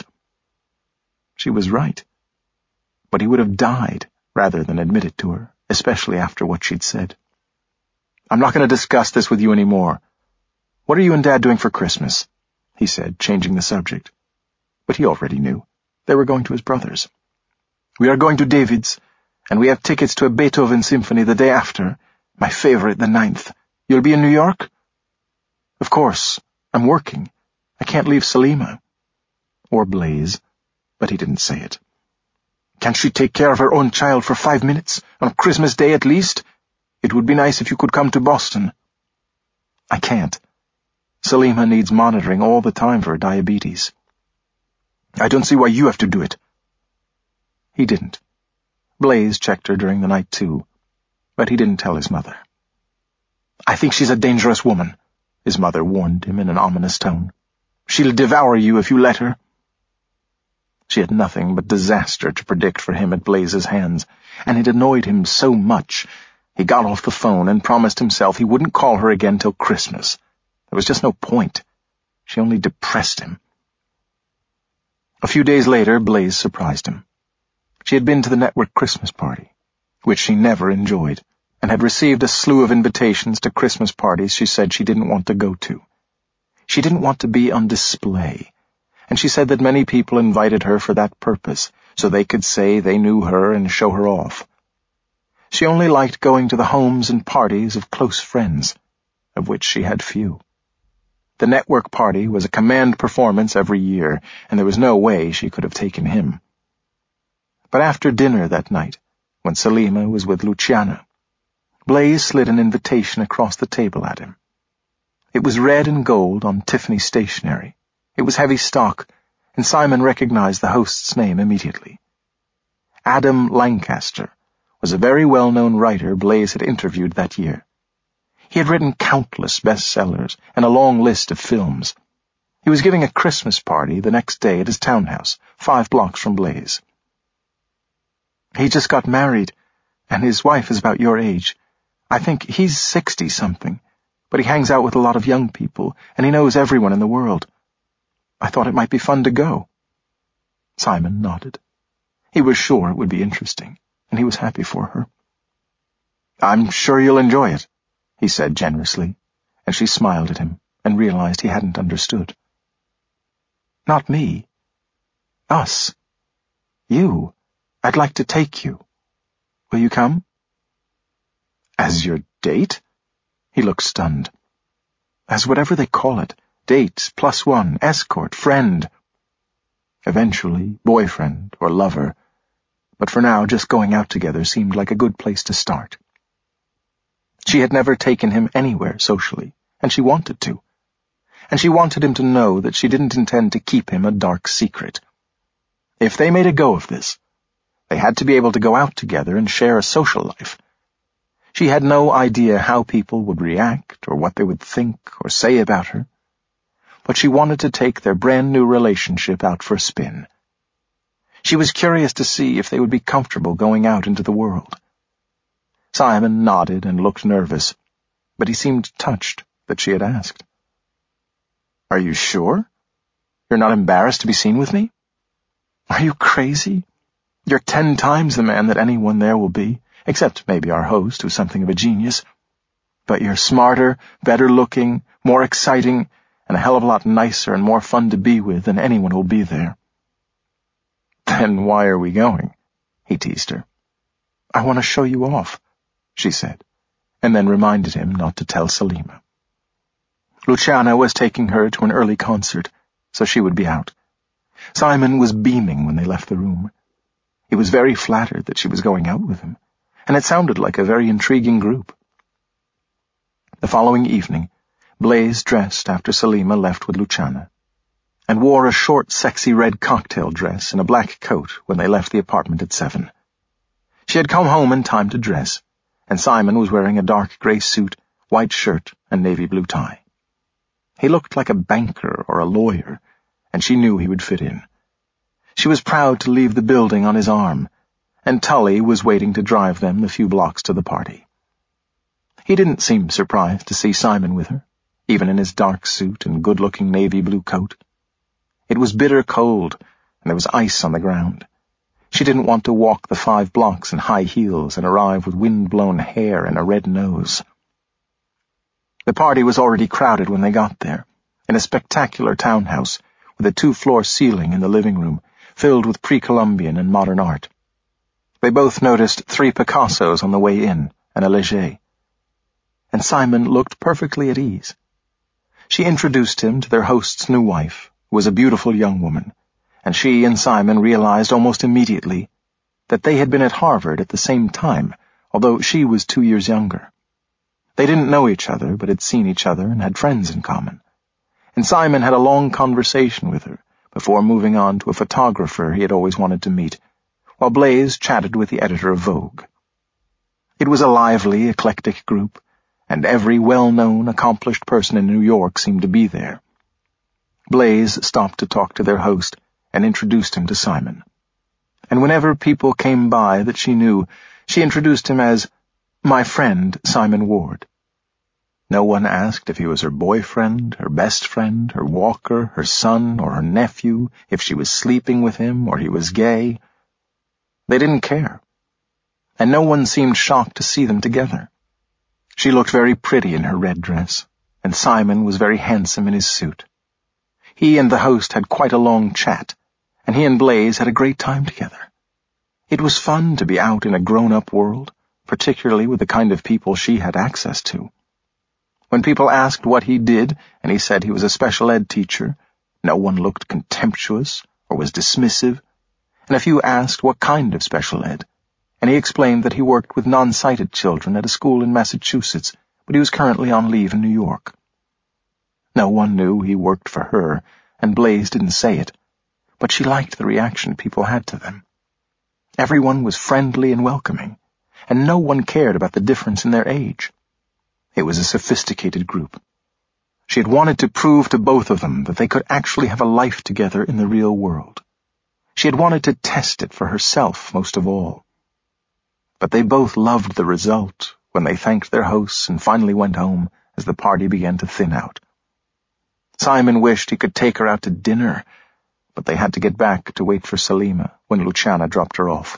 Speaker 1: She was right. But he would have died rather than admit it to her, especially after what she'd said. "I'm not going to discuss this with you anymore. What are you and Dad doing for Christmas?" he said, changing the subject. But he already knew. They were going to his brother's. "We are going to David's, And we have tickets to a Beethoven symphony the day after. My favorite, the 9th. You'll be in New York? Of course. I'm working. I can't leave Salima. Or Blaise, but he didn't say it. Can't she take care of her own child for 5 minutes, on Christmas Day at least? It would be nice if you could come to Boston. I can't. Salima needs monitoring all the time for her diabetes. I don't see why you have to do it. He didn't. Blaise checked her during the night too, but he didn't tell his mother. I think she's a dangerous woman, his mother warned him in an ominous tone. She'll devour you if you let her. She had nothing but disaster to predict for him at Blaise's hands, and it annoyed him so much he got off the phone and promised himself he wouldn't call her again till Christmas. There was just no point. She only depressed him. A few days later, Blaise surprised him. She had been to the network Christmas party, which she never enjoyed, and had received a slew of invitations to Christmas parties she said she didn't want to go to. She didn't want to be on display, and she said that many people invited her for that purpose, so they could say they knew her and show her off. She only liked going to the homes and parties of close friends, of which she had few. The network party was a command performance every year, and there was no way she could have taken him. But after dinner that night, when Salima was with Luciana, Blaise slid an invitation across the table at him. It was red and gold on Tiffany stationery. It was heavy stock, and Simon recognized the host's name immediately. Adam Lancaster was a very well-known writer Blaise had interviewed that year. He had written countless bestsellers and a long list of films. He was giving a Christmas party the next day at his townhouse, 5 blocks from Blaise. He just got married, and his wife is about your age. I think he's 60-something, but he hangs out with a lot of young people, and he knows everyone in the world. I thought it might be fun to go. Simon nodded. He was sure it would be interesting, and he was happy for her. I'm sure you'll enjoy it, he said generously, and she smiled at him and realized he hadn't understood. Not me. Us. You. I'd like to take you. Will you come? As your date? He looked stunned. As whatever they call it. Date, +1, escort, friend. Eventually, boyfriend or lover. But for now, just going out together seemed like a good place to start. She had never taken him anywhere socially, and she wanted to. And she wanted him to know that she didn't intend to keep him a dark secret. If they made a go of this, they had to be able to go out together and share a social life. She had no idea how people would react or what they would think or say about her, but she wanted to take their brand-new relationship out for a spin. She was curious to see if they would be comfortable going out into the world. Simon nodded and looked nervous, but he seemed touched that she had asked. Are you sure? You're not embarrassed to be seen with me? Are you crazy? You're 10 times the man that anyone there will be, except maybe our host, who's something of a genius. But you're smarter, better looking, more exciting, and a hell of a lot nicer and more fun to be with than anyone will be there. Then why are we going? He teased her. I want to show you off, she said, and then reminded him not to tell Salima. Luciana was taking her to an early concert, so she would be out. Simon was beaming when they left the room. He was very flattered that she was going out with him, and it sounded like a very intriguing group. The following evening, Blaise dressed after Salima left with Luciana, and wore a short, sexy red cocktail dress and a black coat when they left the apartment at 7. She had come home in time to dress, and Simon was wearing a dark gray suit, white shirt, and navy blue tie. He looked like a banker or a lawyer, and she knew he would fit in. She was proud to leave the building on his arm, and Tully was waiting to drive them the few blocks to the party. He didn't seem surprised to see Simon with her, even in his dark suit and good-looking navy blue coat. It was bitter cold, and there was ice on the ground. She didn't want to walk the 5 blocks in high heels and arrive with wind-blown hair and a red nose. The party was already crowded when they got there, in a spectacular townhouse with a 2-floor ceiling in the living room, filled with pre-Columbian and modern art. They both noticed 3 Picassos on the way in, and a Leger. And Simon looked perfectly at ease. She introduced him to their host's new wife, who was a beautiful young woman, and she and Simon realized almost immediately that they had been at Harvard at the same time, although she was 2 years younger. They didn't know each other, but had seen each other and had friends in common. And Simon had a long conversation with her before moving on to a photographer he had always wanted to meet, while Blaise chatted with the editor of Vogue. It was a lively, eclectic group, and every well-known, accomplished person in New York seemed to be there. Blaise stopped to talk to their host and introduced him to Simon. And whenever people came by that she knew, she introduced him as my friend Simon Ward. No one asked if he was her boyfriend, her best friend, her walker, her son, or her nephew, if she was sleeping with him or he was gay. They didn't care. And no one seemed shocked to see them together. She looked very pretty in her red dress, and Simon was very handsome in his suit. He and the host had quite a long chat, and he and Blaise had a great time together. It was fun to be out in a grown-up world, particularly with the kind of people she had access to. When people asked what he did, and he said he was a special ed teacher, no one looked contemptuous or was dismissive, and a few asked what kind of special ed, and he explained that he worked with non-sighted children at a school in Massachusetts, but he was currently on leave in New York. No one knew he worked for her, and Blaise didn't say it, but she liked the reaction people had to them. Everyone was friendly and welcoming, and no one cared about the difference in their age. It was a sophisticated group. She had wanted to prove to both of them that they could actually have a life together in the real world. She had wanted to test it for herself most of all. But they both loved the result when they thanked their hosts and finally went home as the party began to thin out. Simon wished he could take her out to dinner, but they had to get back to wait for Salima when Luciana dropped her off.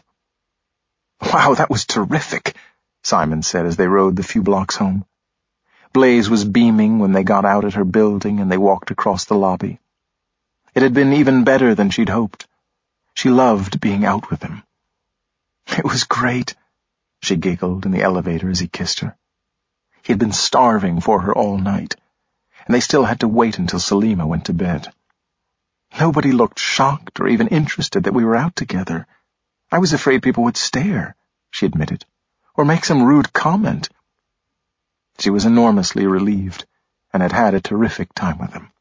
Speaker 1: "Wow, that was terrific," Simon said as they rode the few blocks home. Blaise was beaming when they got out at her building and they walked across the lobby. It had been even better than she'd hoped. She loved being out with him. "It was great," she giggled in the elevator as he kissed her. He had been starving for her all night, and they still had to wait until Salima went to bed. "Nobody looked shocked or even interested that we were out together. I was afraid people would stare," she admitted, "or make some rude comment." She was enormously relieved and had had a terrific time with him.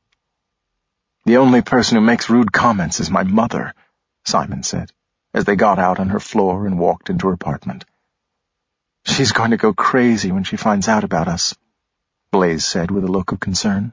Speaker 1: "The only person who makes rude comments is my mother," Simon said, as they got out on her floor and walked into her apartment. "She's going to go crazy when she finds out about us," Blaise said with a look of concern.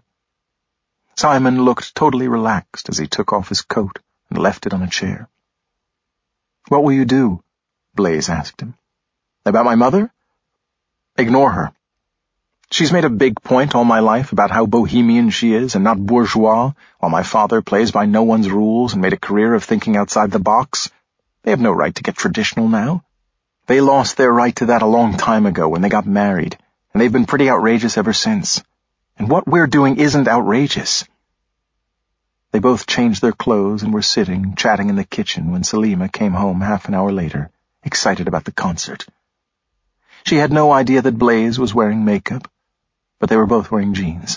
Speaker 1: Simon looked totally relaxed as he took off his coat and left it on a chair. "What will you do?" Blaise asked him. "About my mother? Ignore her. She's made a big point all my life about how bohemian she is and not bourgeois, while my father plays by no one's rules and made a career of thinking outside the box. They have no right to get traditional now. They lost their right to that a long time ago when they got married, and they've been pretty outrageous ever since. And what we're doing isn't outrageous." They both changed their clothes and were sitting, chatting in the kitchen when Salima came home half an hour later, excited about the concert. She had no idea that Blaise was wearing makeup, but they were both wearing jeans.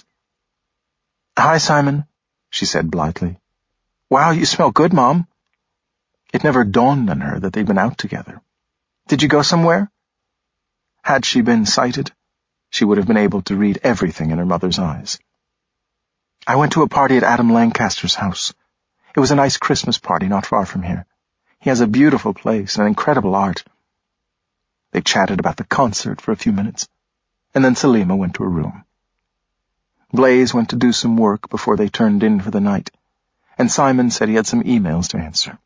Speaker 1: "Hi, Simon," she said blithely. "Wow, you smell good, Mom." It never dawned on her that they'd been out together. "Did you go somewhere?" Had she been sighted, she would have been able to read everything in her mother's eyes. "I went to a party at Adam Lancaster's house. It was a nice Christmas party not far from here. He has a beautiful place and incredible art." They chatted about the concert for a few minutes, and then Salima went to her room. Blaise went to do some work before they turned in for the night, and Simon said he had some emails to answer.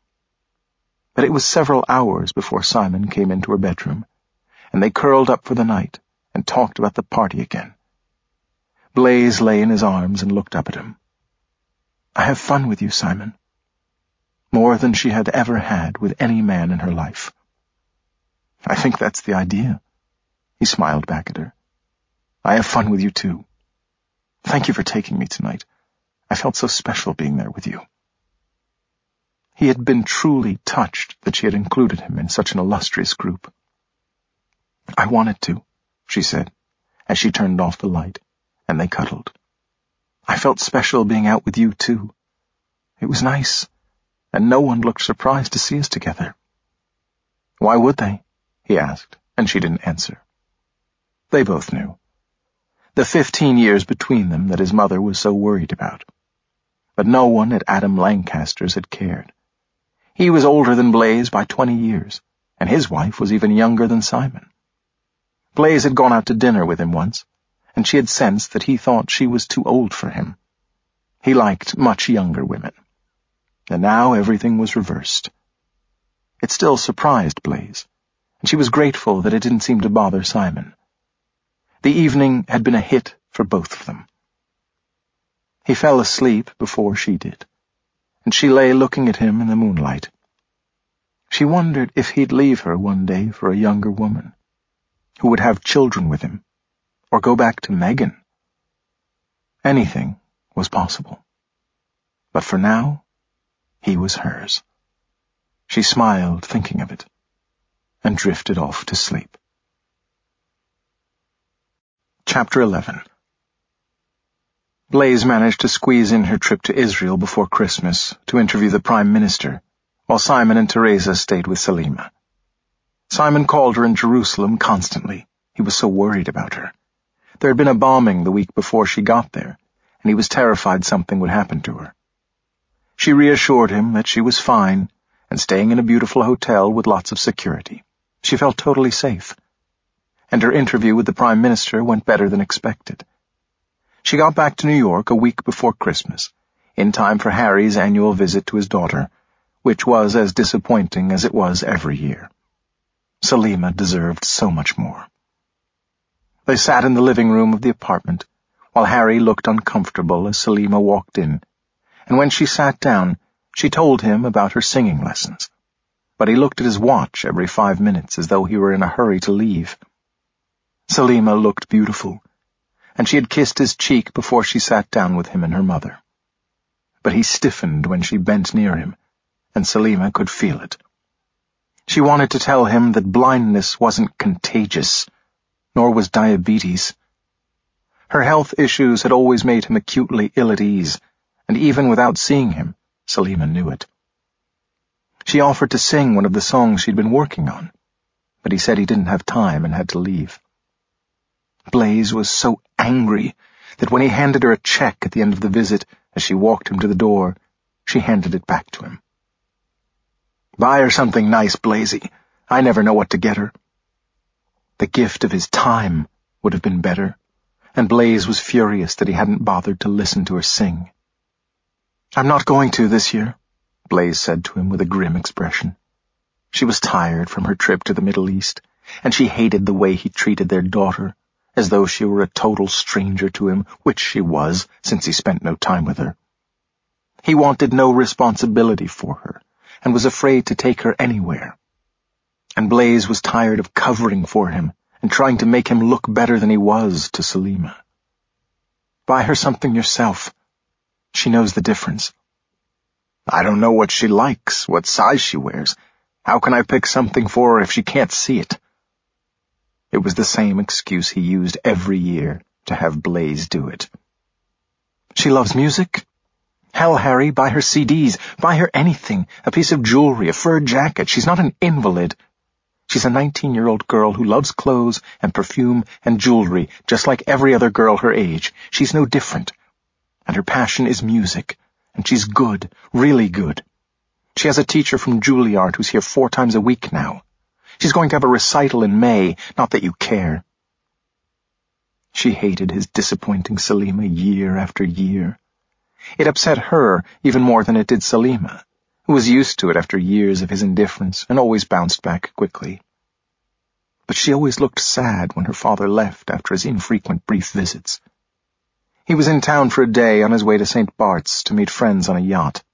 Speaker 1: But it was several hours before Simon came into her bedroom, and they curled up for the night and talked about the party again. Blaise lay in his arms and looked up at him. "I have fun with you, Simon." More than she had ever had with any man in her life. "I think that's the idea." He smiled back at her. "I have fun with you too. Thank you for taking me tonight. I felt so special being there with you." He had been truly touched that she had included him in such an illustrious group. "I wanted to," she said, as she turned off the light, and they cuddled. "I felt special being out with you, too. It was nice, and no one looked surprised to see us together." "Why would they?" he asked, and she didn't answer. They both knew. The 15 years between them that his mother was so worried about. But no one at Adam Lancaster's had cared. He was older than Blaise by 20 years, and his wife was even younger than Simon. Blaise had gone out to dinner with him once, and she had sensed that he thought she was too old for him. He liked much younger women. And now everything was reversed. It still surprised Blaise, and she was grateful that it didn't seem to bother Simon. The evening had been a hit for both of them. He fell asleep before she did, and she lay looking at him in the moonlight. She wondered if he'd leave her one day for a younger woman, who would have children with him, or go back to Megan. Anything was possible. But for now, he was hers. She smiled thinking of it, and drifted off to sleep. Chapter 11. Blaise managed to squeeze in her trip to Israel before Christmas to interview the Prime Minister, while Simon and Teresa stayed with Salima. Simon called her in Jerusalem constantly. He was so worried about her. There had been a bombing the week before she got there, and he was terrified something would happen to her. She reassured him that she was fine and staying in a beautiful hotel with lots of security. She felt totally safe. And her interview with the Prime Minister went better than expected. She got back to New York a week before Christmas, in time for Harry's annual visit to his daughter, which was as disappointing as it was every year. Salima deserved so much more. They sat in the living room of the apartment, while Harry looked uncomfortable as Salima walked in, and when she sat down, she told him about her singing lessons. But he looked at his watch every 5 minutes as though he were in a hurry to leave. Salima looked beautiful, and she had kissed his cheek before she sat down with him and her mother. But he stiffened when she bent near him, and Salima could feel it. She wanted to tell him that blindness wasn't contagious, nor was diabetes. Her health issues had always made him acutely ill at ease, and even without seeing him, Salima knew it. She offered to sing one of the songs she'd been working on, but he said he didn't have time and had to leave. Blaise was so angry that when he handed her a check at the end of the visit, as she walked him to the door, she handed it back to him. "Buy her something nice, Blaisey. I never know what to get her." The gift of his time would have been better, and Blaise was furious that he hadn't bothered to listen to her sing. "I'm not going to this year," Blaise said to him with a grim expression. She was tired from her trip to the Middle East, and she hated the way he treated their daughter, as though she were a total stranger to him, which she was, since he spent no time with her. He wanted no responsibility for her, and was afraid to take her anywhere. And Blaise was tired of covering for him and trying to make him look better than he was to Salima. "Buy her something yourself. She knows the difference." "I don't know what she likes, what size she wears. How can I pick something for her if she can't see it?" It was the same excuse he used every year to have Blaise do it. "She loves music. Hell, Harry, buy her CDs, buy her anything, a piece of jewelry, a fur jacket. She's not an invalid. She's a 19-year-old girl who loves clothes and perfume and jewelry, just like every other girl her age. She's no different. And her passion is music, and she's good, really good. She has a teacher from Juilliard who's here 4 times a week now. She's going to have a recital in May, not that you care." She hated his disappointing Salima year after year. It upset her even more than it did Salima, who was used to it after years of his indifference and always bounced back quickly. But she always looked sad when her father left after his infrequent brief visits. He was in town for a day on his way to St. Bart's to meet friends on a yacht.